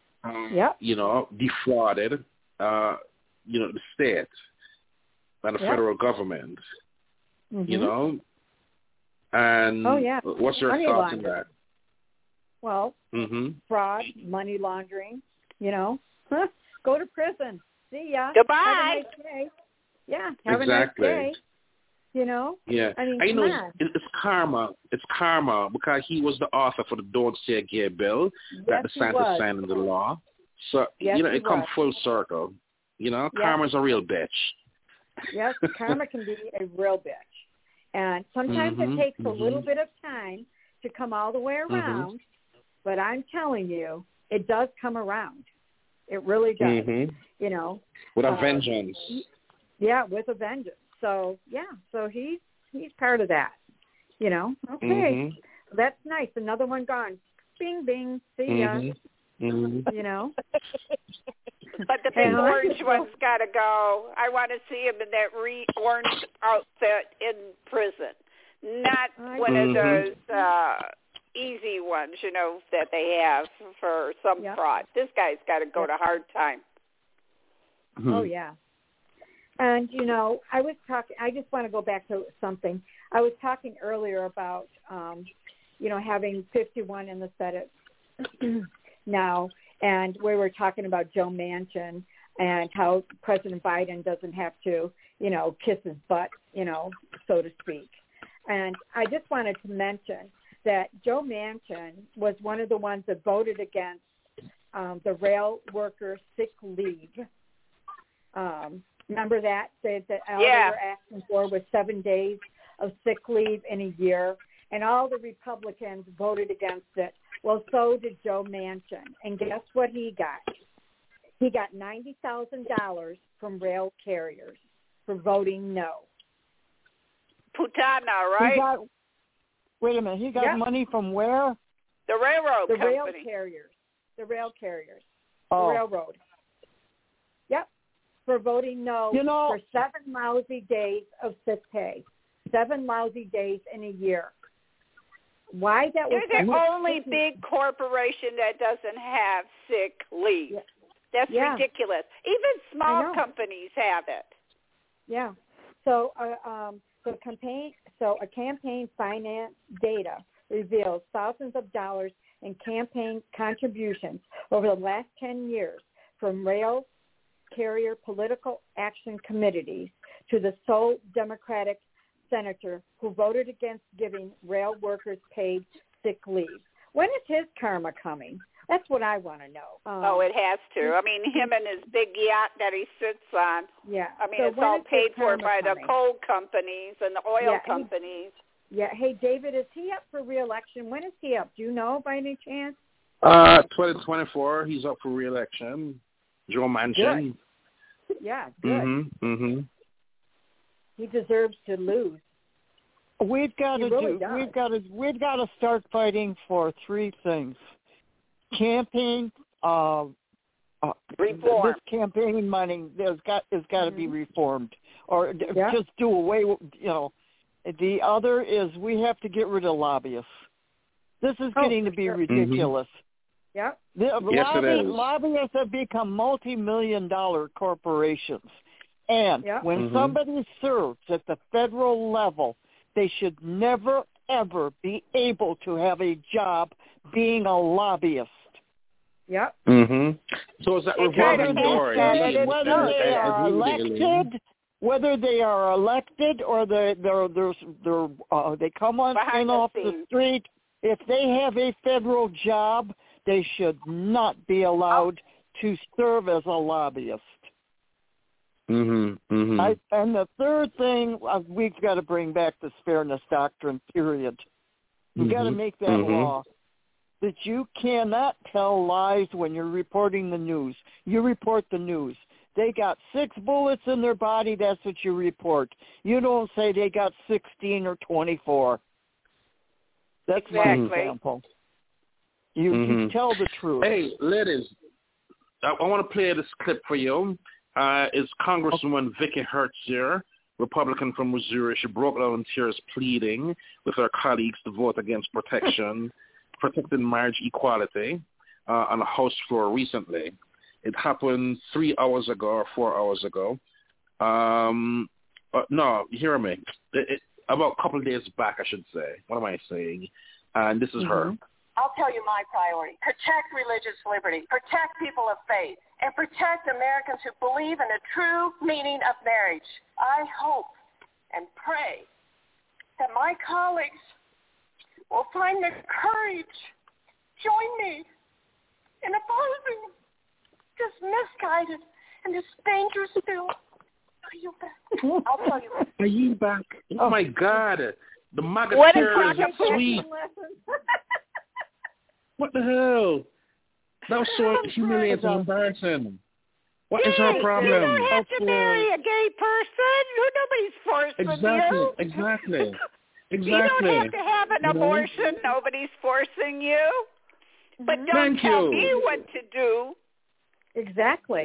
defrauded, the state and the federal government, and what's your thoughts on that?
Well, fraud, money laundering, go to prison. See ya.
Goodbye.
Have a nice day. Yeah, have
exactly.
a nice day.
Yeah.
I mean,
it's karma. It's karma because he was the author for the Don't Say Gay bill that DeSantis signed into law. So, it comes full circle. Karma's a real bitch.
Yes, karma can be a real bitch. And sometimes it takes a little bit of time to come all the way around, but I'm telling you, it does come around. It really does,
With a vengeance.
Yeah, with a vengeance. So, so he's part of that, Okay, that's nice. Another one gone. Bing, bing, see ya.
But the big orange one's got to go. I want to see him in that orange outfit in prison, not one of those easy ones, that they have for some fraud. This guy's got to go to hard time.
Oh, yeah. And, I just want to go back to something. I was talking earlier about, having 51 in the Senate now, and we were talking about Joe Manchin and how President Biden doesn't have to, kiss his butt, so to speak. And I just wanted to mention that Joe Manchin was one of the ones that voted against the rail worker sick leave. Remember that? They were asking for was 7 days of sick leave in a year, and all the Republicans voted against it. Well, so did Joe Manchin. And guess what he got? He got $90,000 from rail carriers for voting no.
Putana, right?
Wait a minute. He got money from where?
The railroad company.
Rail carriers. The rail carriers.
Oh.
The railroad. Yep. For voting no for 7 lousy days of sick pay. 7 lousy days in a year. Why that was
They're the only big corporation that doesn't have sick leave.
Yeah.
That's ridiculous. Even small companies have it.
Yeah. So a campaign finance data reveals thousands of dollars in campaign contributions over the last 10 years from rail carrier political action committees to the sole Democratic senator who voted against giving rail workers paid sick leave. When is his karma coming? That's what I want to know.
It has to. I mean, him and his big yacht that he sits on.
Yeah.
I mean, it's all paid for by the coal companies and the oil companies.
Hey, David, is he up for re-election? When is he up? Do you know by any chance?
2024, he's up for re-election. Joe Manchin.
Good. Yeah, good. He deserves to lose.
We've got to start fighting for 3 things. Campaign
reform.
This campaign money is got to be reformed, or just do away with. The other is we have to get rid of lobbyists. This is getting to be ridiculous.
Yep.
Lobbyists have become multi-million-dollar corporations, and when somebody serves at the federal level, they should never ever be able to have a job being a lobbyist.
Yep.
So is that revolving door?
Whether they are elected or they come on in off the street, if they have a federal job, they should not be allowed to serve as a lobbyist. And the third thing, we've got to bring back this fairness doctrine, period. We've got to make that law that you cannot tell lies when you're reporting the news. You report the news. They got 6 bullets in their body, that's what you report. You don't say they got 16 or 24. That's my example. You tell the truth.
Hey, ladies, I want to play this clip for you. It's Congresswoman Vicky Hertzier, Republican from Missouri. She broke down in tears pleading with her colleagues to vote against protecting marriage equality on the House floor recently. It happened 3 hours ago or 4 hours ago. No, hear me. About a couple of days back, I should say. What am I saying? And this is her.
I'll tell you my priority. Protect religious liberty. Protect people of faith. And protect Americans who believe in the true meaning of marriage. I hope and pray that my colleagues will find the courage, join me in opposing this misguided and this dangerous bill. Are you back? I'll tell you.
Are you back? Oh, my God. The MAGA terror is sweet. What the hell? That was so humiliating and embarrassing. What is our problem?
You don't have to marry a gay person. Nobody's forcing you.
Exactly.
You don't have to have an abortion. Nobody's forcing you. But don't tell me what to do.
Exactly.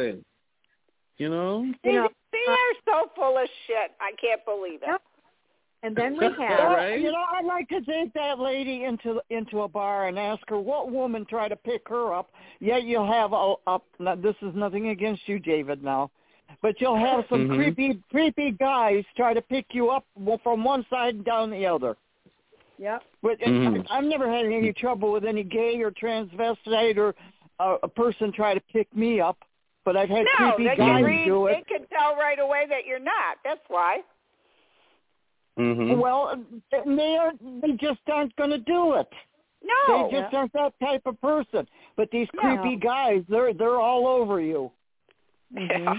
You know?
They are so full of shit. I can't believe it.
And then we have,
Right.
You know, I'd like to take that lady into a bar and ask her what woman tried to pick her up. Yet you'll have now, this is nothing against you, David. Now, but you'll have some creepy guys try to pick you up from one side and down the other.
Yep.
But I've never had any trouble with any gay or transvestite or a person try to pick me up. But I've had creepy guys do it.
They can tell right away that you're not. That's why.
Mm-hmm.
Well, they just aren't going to do it.
No.
They just aren't that type of person. But these creepy guys, they're all over you.
Yeah.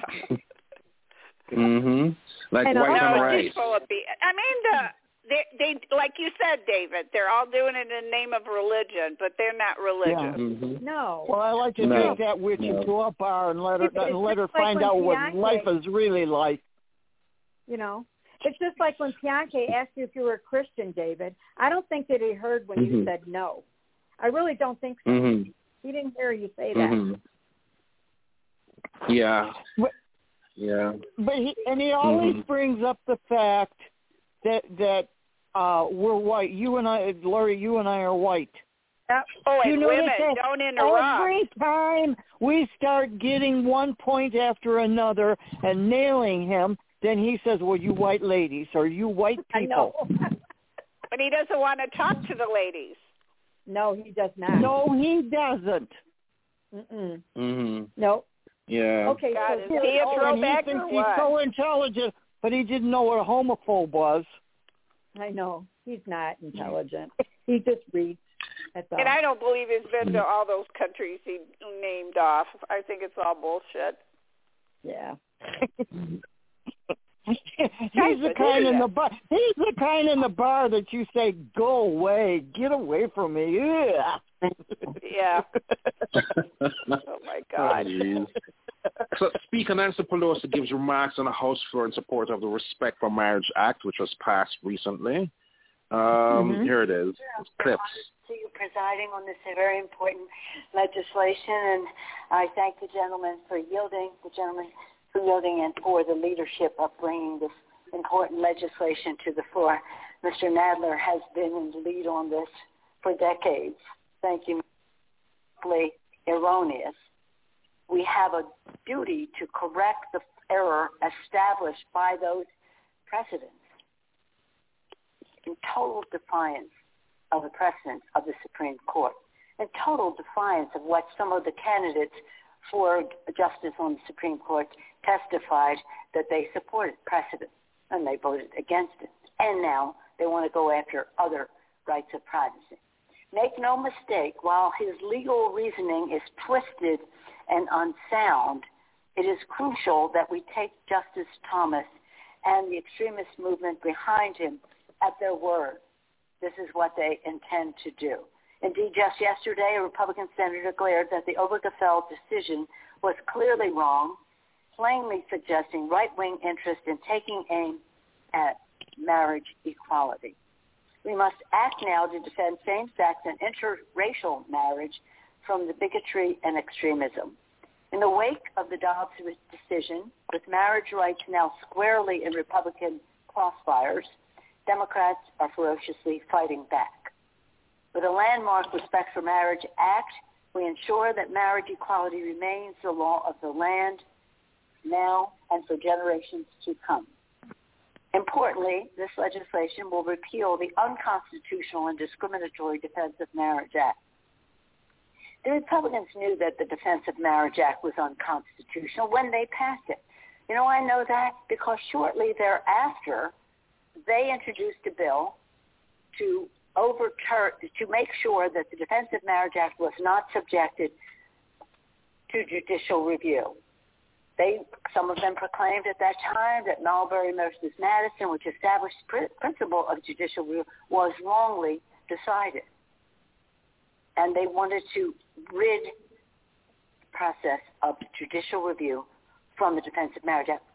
Like white on rice.
She's full of I mean, they like you said, David, they're all doing it in the name of religion, but they're not religious.
Yeah.
No.
Well, I like to take that witch into a bar and let her find out what life is really like.
You know, it's just like when Pianke asked you if you were a Christian, David. I don't think that he heard when you said no. I really don't think so. He didn't hear you say that.
Yeah.
Yeah. But he always brings up the fact that we're white. You and I, Laurie, you and I are white.
And women, don't interrupt.
Every time we start getting one point after another and nailing him, then he says, well, you white ladies or you white people.
I know.
But he doesn't want to talk to the ladies.
No, he does not.
No, he doesn't.
No.
Yeah.
Okay,
God,
so
is he a throwback
he
or
thinks
what?
he's so intelligent, but he didn't know what a homophobe was.
I know. He's not intelligent. He just reads. That's all.
And I don't believe he's been to all those countries he named off. I think it's all bullshit.
Yeah.
He's the kind in the bar. He's the kind in the bar that you say, "Go away, get away from me."
Yeah. Oh my God.
So Speaker Nancy Pelosi gives remarks on the House floor in support of the Respect for Marriage Act, which was passed recently. Here it is. Clips.
To you presiding on this very important legislation, and I thank the gentleman for yielding, and for the leadership of bringing this important legislation to the floor. Mr. Nadler has been in the lead on this for decades. Thank you. Erroneous. We have a duty to correct the error established by those precedents in total defiance of the precedents of the Supreme Court, in total defiance of what some of the candidates for justice on the Supreme Court testified that they supported precedent, and they voted against it. And now they want to go after other rights of privacy. Make no mistake, while his legal reasoning is twisted and unsound, it is crucial that we take Justice Thomas and the extremist movement behind him at their word. This is what they intend to do. Indeed, just yesterday, a Republican senator declared that the Obergefell decision was clearly wrong, plainly suggesting right-wing interest in taking aim at marriage equality. We must act now to defend same-sex and interracial marriage from the bigotry and extremism. In the wake of the Dobbs decision, with marriage rights now squarely in Republican crossfires, Democrats are ferociously fighting back. With a landmark Respect for Marriage Act, we ensure that marriage equality remains the law of the land now and for generations to come. Importantly, this legislation will repeal the unconstitutional and discriminatory Defense of Marriage Act. The Republicans knew that the Defense of Marriage Act was unconstitutional when they passed it. You know, I know that because shortly thereafter, they introduced a bill to make sure that the Defense of Marriage Act was not subjected to judicial review. Some of them proclaimed at that time that Marbury versus Madison, which established the principle of judicial review, was wrongly decided. And they wanted to rid the process of judicial review from the Defense of Marriage Act,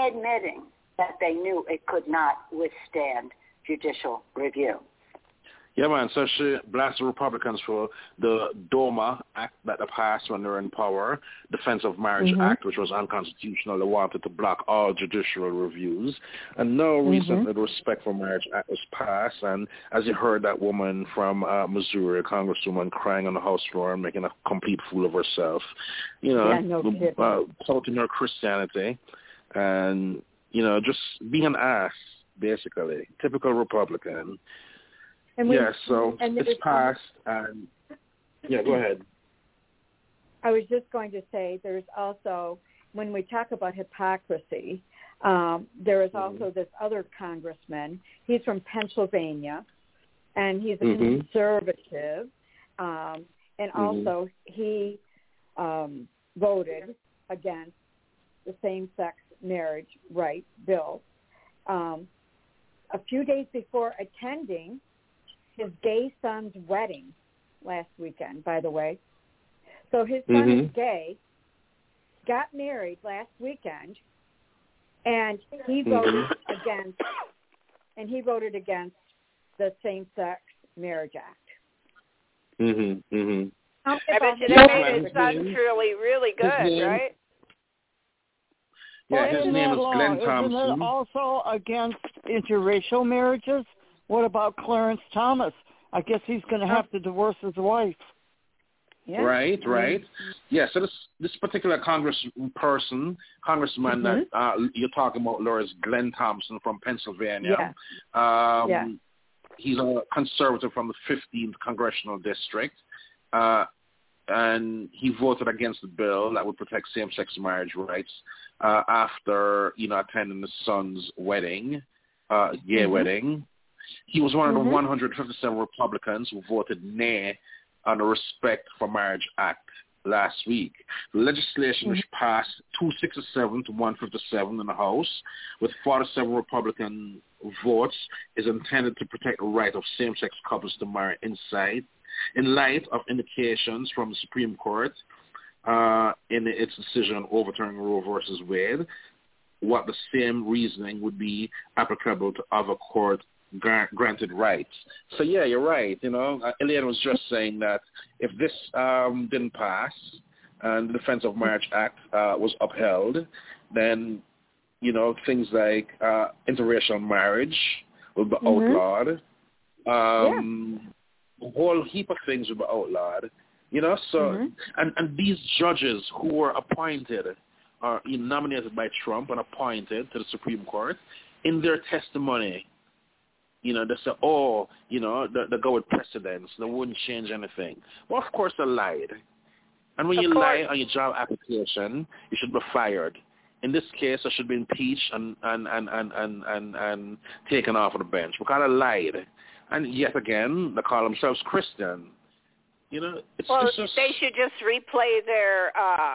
admitting that they knew it could not withstand judicial review.
Yeah, man. So she blasted Republicans for the DOMA Act that they passed when they were in power, Defense of Marriage Act, which was unconstitutional. They wanted to block all judicial reviews. And now recently the Respect for Marriage Act was passed. And as you heard, that woman from Missouri, a congresswoman, crying on the House floor and making a complete fool of herself, touting her Christianity and, just being an ass, basically. Typical Republican. So it's passed, and go ahead.
I was just going to say there's also, when we talk about hypocrisy, there is also this other congressman. He's from Pennsylvania, and he's a conservative, and also he voted against the same-sex marriage rights bill a few days before attending his gay son's wedding last weekend, by the way. So his son is gay, got married last weekend, and he voted against the Same-Sex Marriage Act.
I bet you that made his son really, really good, right?
Yeah, his name is Glenn Thompson.
Isn't it also against interracial marriages? What about Clarence Thomas? I guess he's going to have to divorce his wife.
Yeah.
Right. Yeah, so this particular congressman that you're talking about, Laura, is Glenn Thompson from Pennsylvania. He's a conservative from the 15th Congressional District. And he voted against the bill that would protect same-sex marriage rights after, attending his son's wedding, gay wedding. He was one of the 157 Republicans who voted nay on the Respect for Marriage Act last week. The legislation, which passed 267 to 157 in the House, with 47 Republican votes, is intended to protect the right of same-sex couples to marry in light of indications from the Supreme Court in its decision overturning Roe versus Wade, what the same reasoning would be applicable to other court-granted rights. So, yeah, you're right. Eliana was just saying that if this didn't pass and the Defense of Marriage Act was upheld, then, things like interracial marriage will be outlawed. A whole heap of things will be outlawed. And these judges who were appointed are nominated by Trump and appointed to the Supreme Court, in their testimony, they say, they go with precedents. They wouldn't change anything. Well, of course, they lied. And when you lie on your job application, you should be fired. In this case, I should be impeached and taken off of the bench because I lied. And yet again, they call themselves Christian. It's just...
they should just replay their,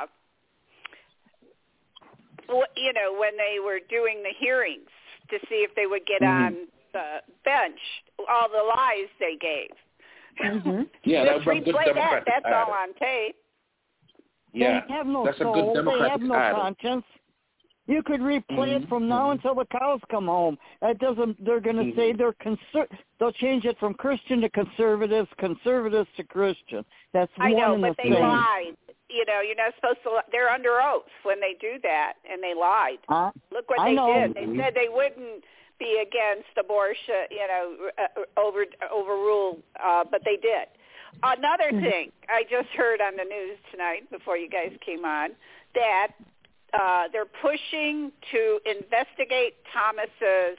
when they were doing the hearings to see if they would get on the bench, all the lies they gave. Just replay that. That's all on tape.
Yeah, they have no soul. They have no conscience. You could replay it from now until the cows come home. That doesn't. They're going to say they'll change it from Christian to conservatives to Christian. That's
I know,
but
they lied. You're not supposed to. They're under oath when they do that, and they lied. Look what they did. They said they wouldn't be against abortion, overrule, but they did. Another thing I just heard on the news tonight before you guys came on, that they're pushing to investigate Thomas's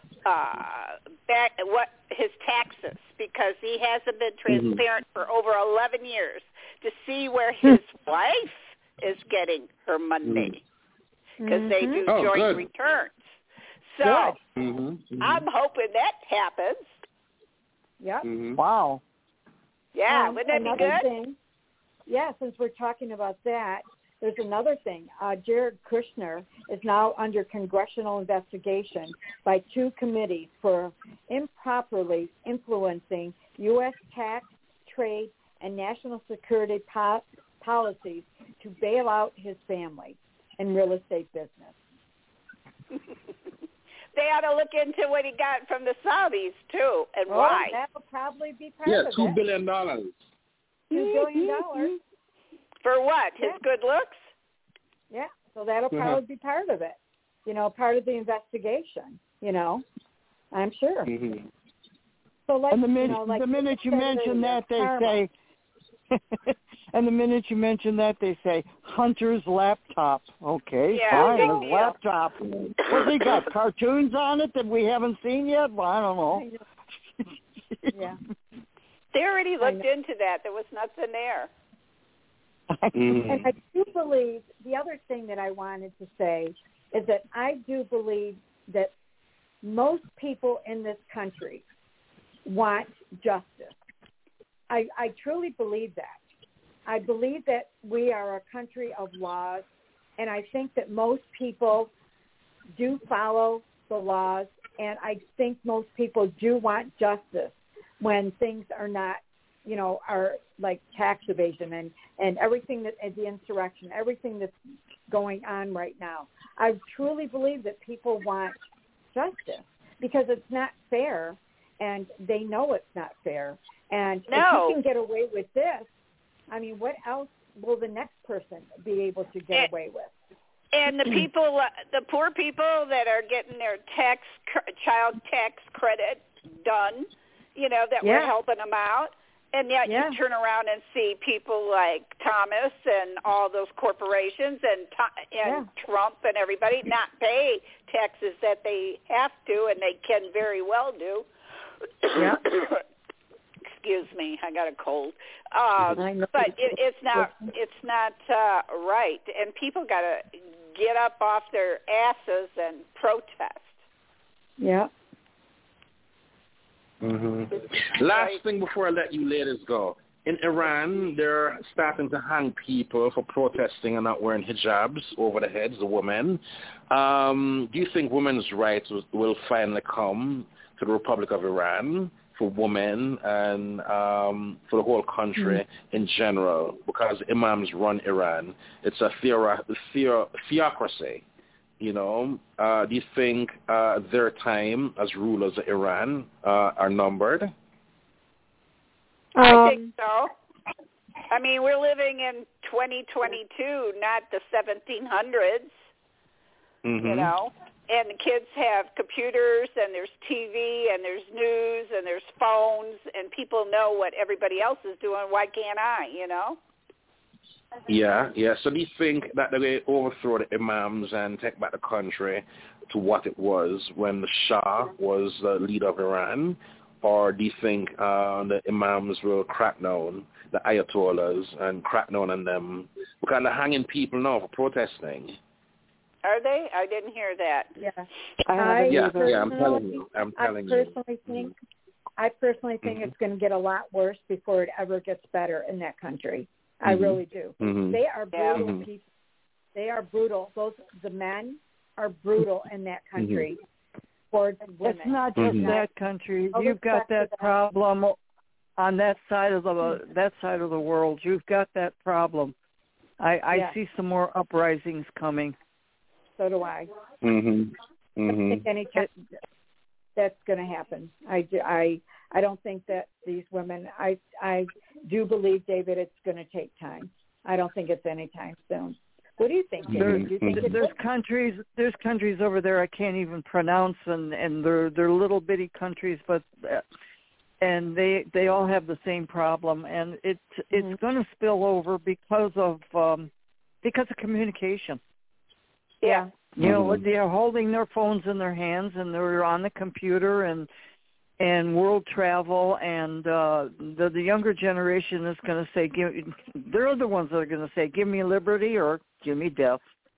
his taxes because he hasn't been transparent for over 11 years to see where his wife is getting her money because they do joint returns. So I'm hoping that happens.
Yep.
Wow.
Yeah, wouldn't that be good?
Thing, since we're talking about that, there's another thing. Jared Kushner is now under congressional investigation by two committees for improperly influencing U.S. tax, trade, and national security policies to bail out his family and real estate business.
they ought to look into what he got from the Saudis too, and why.
That'll probably be part of it.
$2 billion.
$2 billion.
For what? His good looks?
Yeah, so that'll probably be part of it. Part of the investigation. I'm sure.
Mm-hmm.
So like,
and the minute you mention that, they say. And the minute you mention that, they say, Hunter's laptop. Okay, fine, his laptop. What's he got, cartoons on it that we haven't seen yet? Well, I don't know.
Yeah.
They already looked into that. There was nothing there.
And I do believe, the other thing that I wanted to say is that I do believe that most people in this country want justice. I truly believe that. I believe that we are a country of laws, and I think that most people do follow the laws, and I think most people do want justice when things are not, are like tax evasion and everything that, and the insurrection, everything that's going on right now. I truly believe that people want justice because it's not fair, and they know it's not fair. And if you can get away with this, I mean, what else will the next person be able to get away with?
And the people, the poor people that are getting their child tax credit done, that we're helping them out. And yet you turn around and see people like Thomas and all those corporations and Trump and everybody not pay taxes that they have to, and they can very well do.
Yeah.
Excuse me, I got a cold. But it's not right, and people got to get up off their asses and protest.
Yeah.
Mm-hmm. Last thing before I let you ladies go. In Iran, they're starting to hang people for protesting and not wearing hijabs over the heads of women. Do you think women's rights will finally come to the Republic of Iran for women and for the whole country in general? Because imams run Iran. It's a theocracy. Do you think their time as rulers of Iran are numbered?
I think so. I mean, we're living in 2022, not the 1700s, and the kids have computers and there's TV and there's news and there's phones and people know what everybody else is doing. Why can't I,
Yeah. So do you think that they overthrow the imams and take back the country to what it was when the Shah was the leader of Iran? Or do you think the imams will crack down, the ayatollahs, and crack down on them? Because they're hanging people now for protesting.
Are they? I didn't hear that.
Yeah.
I'm telling you.
I personally think it's going to get a lot worse before it ever gets better in that country. I really do. They are brutal people. They are brutal. The men are brutal in that country towards women.
It's not just that country. You've got that problem on that side of the world. You've got that problem. I see some more uprisings coming.
So do I. I don't think any time that's going to happen. I don't think that these women. I do believe, David, it's going to take time. I don't think it's any time soon. What do you think, David?
There's countries over there I can't even pronounce, and they're little bitty countries, but and they all have the same problem, and it's going to spill over because of communication.
Yeah.
They're holding their phones in their hands, and they're on the computer and world travel, and the younger generation is going to say, they're the ones that are going to say, give me liberty or give me death.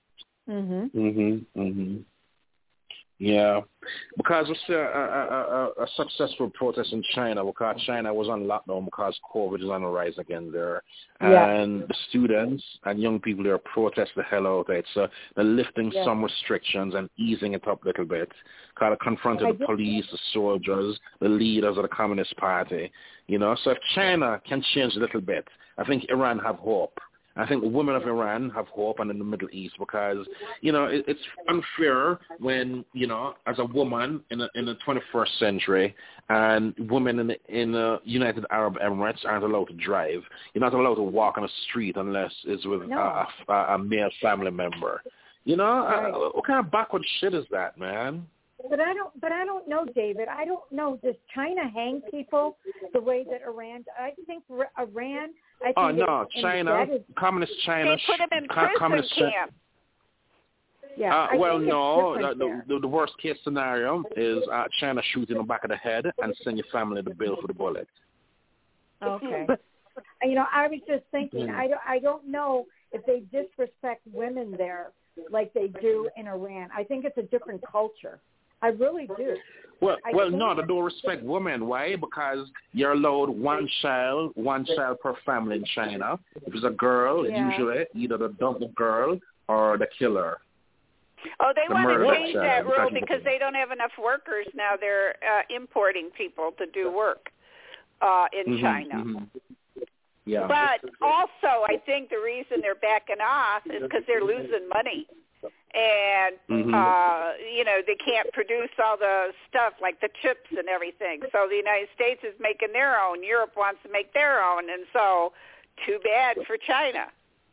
Yeah, because we see a successful protest in China because China was on lockdown because COVID is on the rise again there. And the students and young people there protest the hell out of it. So they're lifting some restrictions and easing it up a little bit. Kind of confronted the police, the soldiers, the leaders of the Communist Party. So if China can change a little bit, I think Iran have hope. I think the women of Iran have hope, and in the Middle East, because, it's unfair when, as a woman in the 21st century, and women in the United Arab Emirates aren't allowed to drive. You're not allowed to walk on the street unless it's with a male family member.
Right.
What kind of backward shit is that, man?
But I don't know, David. I don't know. Does China hang people the way that Iran? I think Iran.
China, communist China.
They put them in prison camp.
Yeah.
The worst case scenario is China shoot in the back of the head and send your family the bill for the bullet.
Okay. I was just thinking. I don't know if they disrespect women there like they do in Iran. I think it's a different culture. I really do.
Well, no, they don't respect women. Why? Because you're allowed one child per family in China. If it's a girl, it's usually either the dump girl or the killer.
Oh, they want to change that rule because they don't have enough workers now. They're importing people to do work in China.
Mm-hmm. Yeah.
But also, I think the reason they're backing off is because they're losing money. And, they can't produce all the stuff like the chips and everything. So the United States is making their own. Europe wants to make their own. And so too bad for China.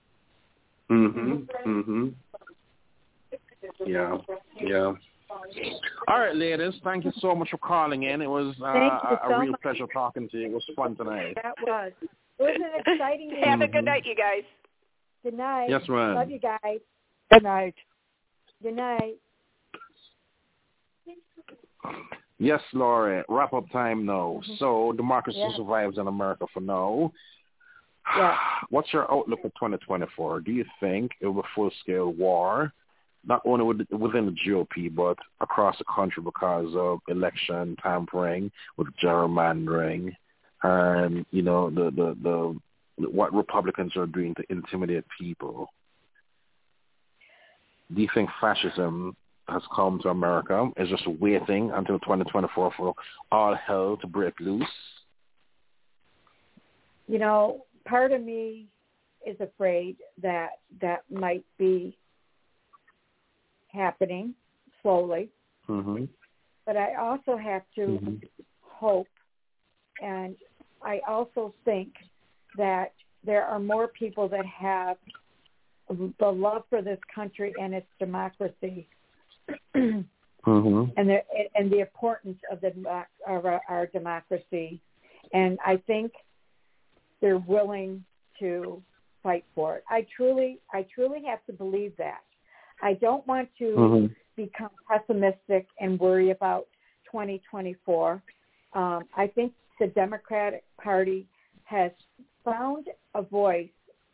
Yeah. All right, ladies. Thank you so much for calling in. It was a real pleasure talking to you. It was fun tonight.
That was. It was an exciting day.
Have a good night, you guys.
Good night.
Yes, ma'am.
Love you guys.
Good night.
Good night.
Yes, Laurie. Wrap up time now. So democracy survives in America for now.
Yeah.
What's your outlook for 2024? Do you think it will be a full-scale war, not only within the GOP, but across the country because of election tampering, with gerrymandering, and, the what Republicans are doing to intimidate people? Do you think fascism has come to America? Is just waiting until 2024 for all hell to break loose?
Part of me is afraid that might be happening slowly.
Mm-hmm.
But I also have to hope, and I also think that there are more people that have the love for this country and its democracy, and the importance of our democracy, and I think they're willing to fight for it. I truly have to believe that. I don't want to become pessimistic and worry about 2024. I think the Democratic Party has found a voice.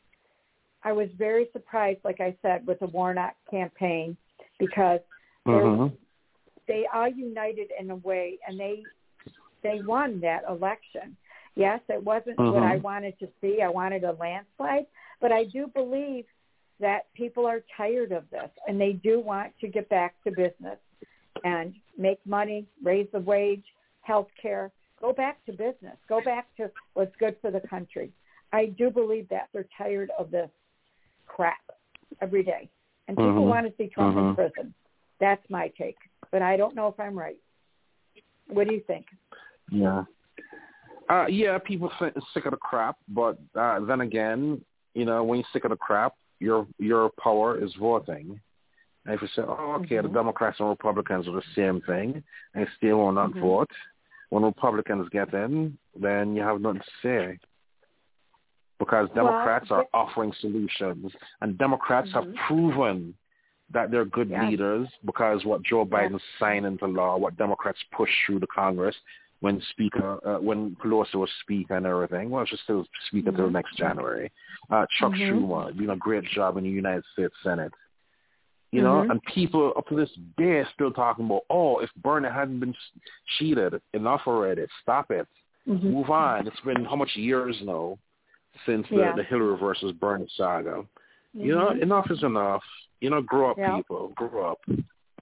I was very surprised, like I said, with the Warnock campaign because they are united in a way, and they won that election. Yes, it wasn't what I wanted to see. I wanted a landslide, but I do believe that people are tired of this, and they do want to get back to business and make money, raise the wage, health care, go back to business, go back to what's good for the country. I do believe that. They're tired of this crap every day. And people want to see Trump in prison. That's my take. But I don't know if I'm right. What do you think?
Yeah. People sick of the crap, but then again, when you're sick of the crap, your power is voting. And if you say, the Democrats and Republicans are the same thing, and still will not vote, when Republicans get in, then you have nothing to say. Because Democrats are offering solutions, and Democrats have proven that they're good leaders because what Joe Biden signed into law, what Democrats pushed through the Congress when Pelosi was speaker and everything. Well, she's still speaker until next January. Chuck Schumer doing a great job in the United States Senate. And people up to this day are still talking about, if Bernie hadn't been cheated, enough already. Stop it. Move on. It's been how much years now since the Hillary versus Bernie saga. Enough is enough. Grow up, people. Grow up.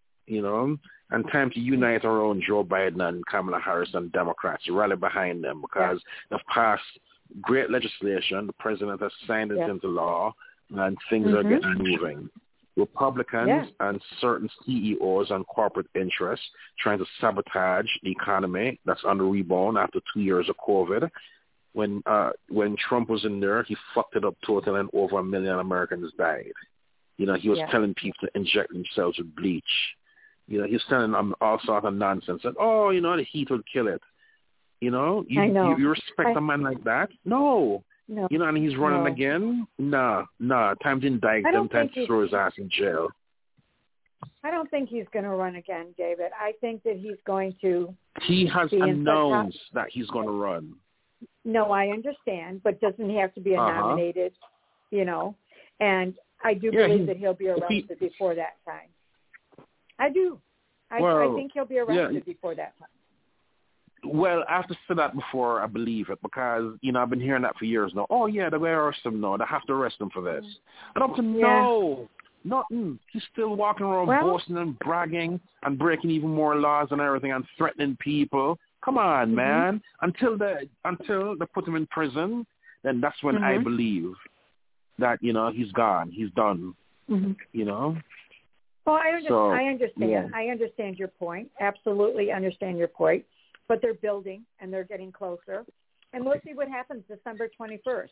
And time to unite around Joe Biden and Kamala Harris and Democrats. Rally behind them because they've passed great legislation. The president has signed it into law, and things are getting moving. Republicans and certain CEOs and corporate interests trying to sabotage the economy that's on the rebound after 2 years of COVID. When Trump was in there, he fucked it up totally, and over 1 million Americans died. He was telling people to inject themselves with bleach. He was telling them all sorts of nonsense. That, the heat would kill it. I know. You respect a man like that? No. And he's running again? Nah. Time to indict him. Time to throw his ass in jail.
I don't think he's going to run again, David. I think that he's going to.
He has announced that he's going to run.
No, I understand, but doesn't he have to be nominated? And I do believe that he'll be arrested before that time. I do. I think he'll be arrested before that time.
Well, I have to say that before I believe it, because, I've been hearing that for years now. Oh, yeah, they're going to arrest him now. They have to arrest him for this. And up to no, nothing. He's still walking around boasting and bragging and breaking even more laws and everything and threatening people. Come on, man. Until they put him in prison, then that's when I believe that, he's gone. He's done,
Well, I understand. Yeah. I understand your point. Absolutely understand your point. But they're building, and they're getting closer. And we'll see what happens December 21st,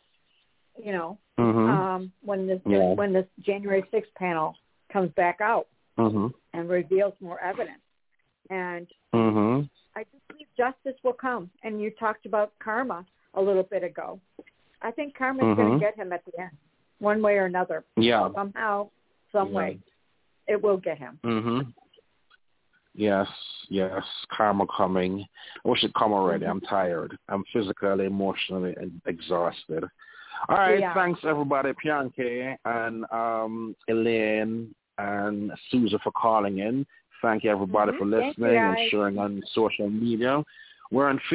when this January 6th panel comes back out and reveals more evidence. And I just believe justice will come. And you talked about karma a little bit ago. I think karma is going to get him at the end, one way or another.
Yeah.
Somehow, some way, it will get him.
Yes, karma coming. I wish it come already. I'm tired. I'm physically, emotionally exhausted. All right, thanks everybody, Pianke and Elaine and Susan for calling in. Thank you everybody for listening and sharing on social media. We're on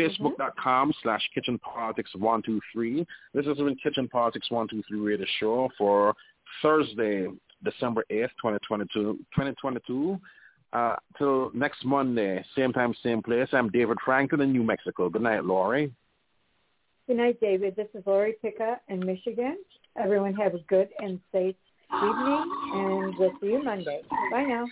Facebook.com/KitchenPolitics123. This has been Kitchen Politics 123 Radio Show for Thursday, December 8th, 2022. Till next Monday, same time, same place. I'm David Franklin in New Mexico. Good night, Laurie.
Good night, David. This is Laurie Pica in Michigan. Everyone have a good and safe evening, and we'll see you Monday. Bye now.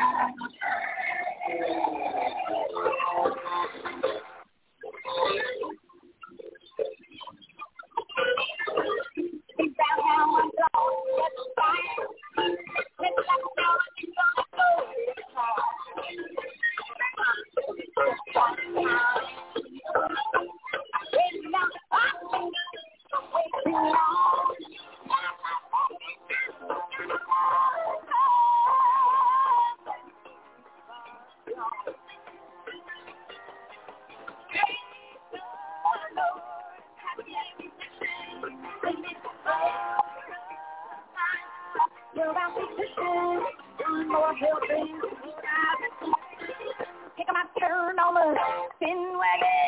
Take my turn on the spin wagon.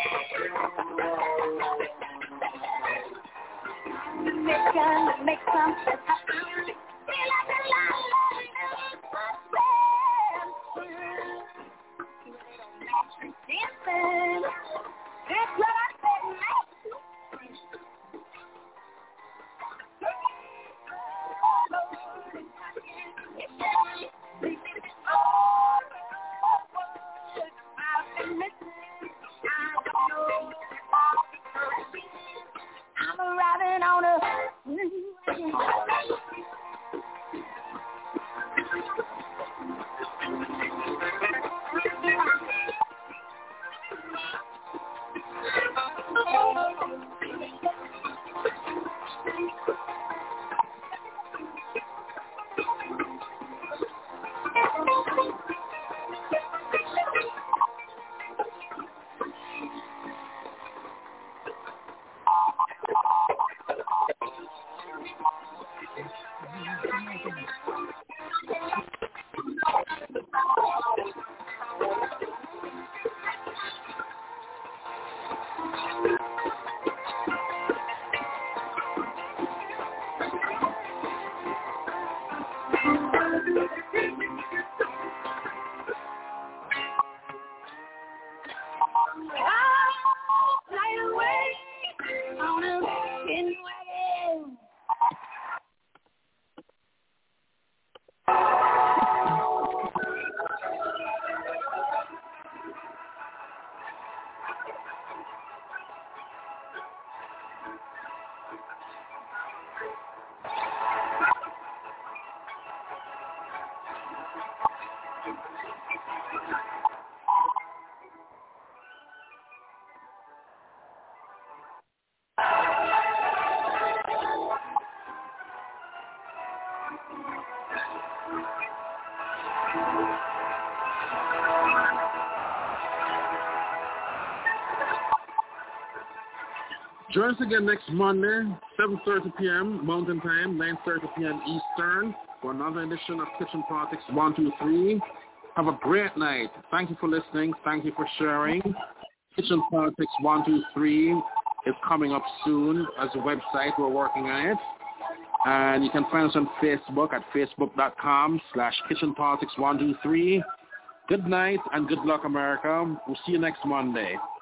Mission to make something happen. Feel like a lot. That's what I said, mate. I'm arriving on a fly away on a
Join us again next Monday, 7:30 p.m. Mountain Time, 9:30 p.m. Eastern, for another edition of Kitchen Politics 123. Have a great night. Thank you for listening. Thank you for sharing. Kitchen Politics 123 is coming up soon as a website. We're working on it. And you can find us on Facebook at facebook.com/Kitchen Politics 123. Good night and good luck, America. We'll see you next Monday.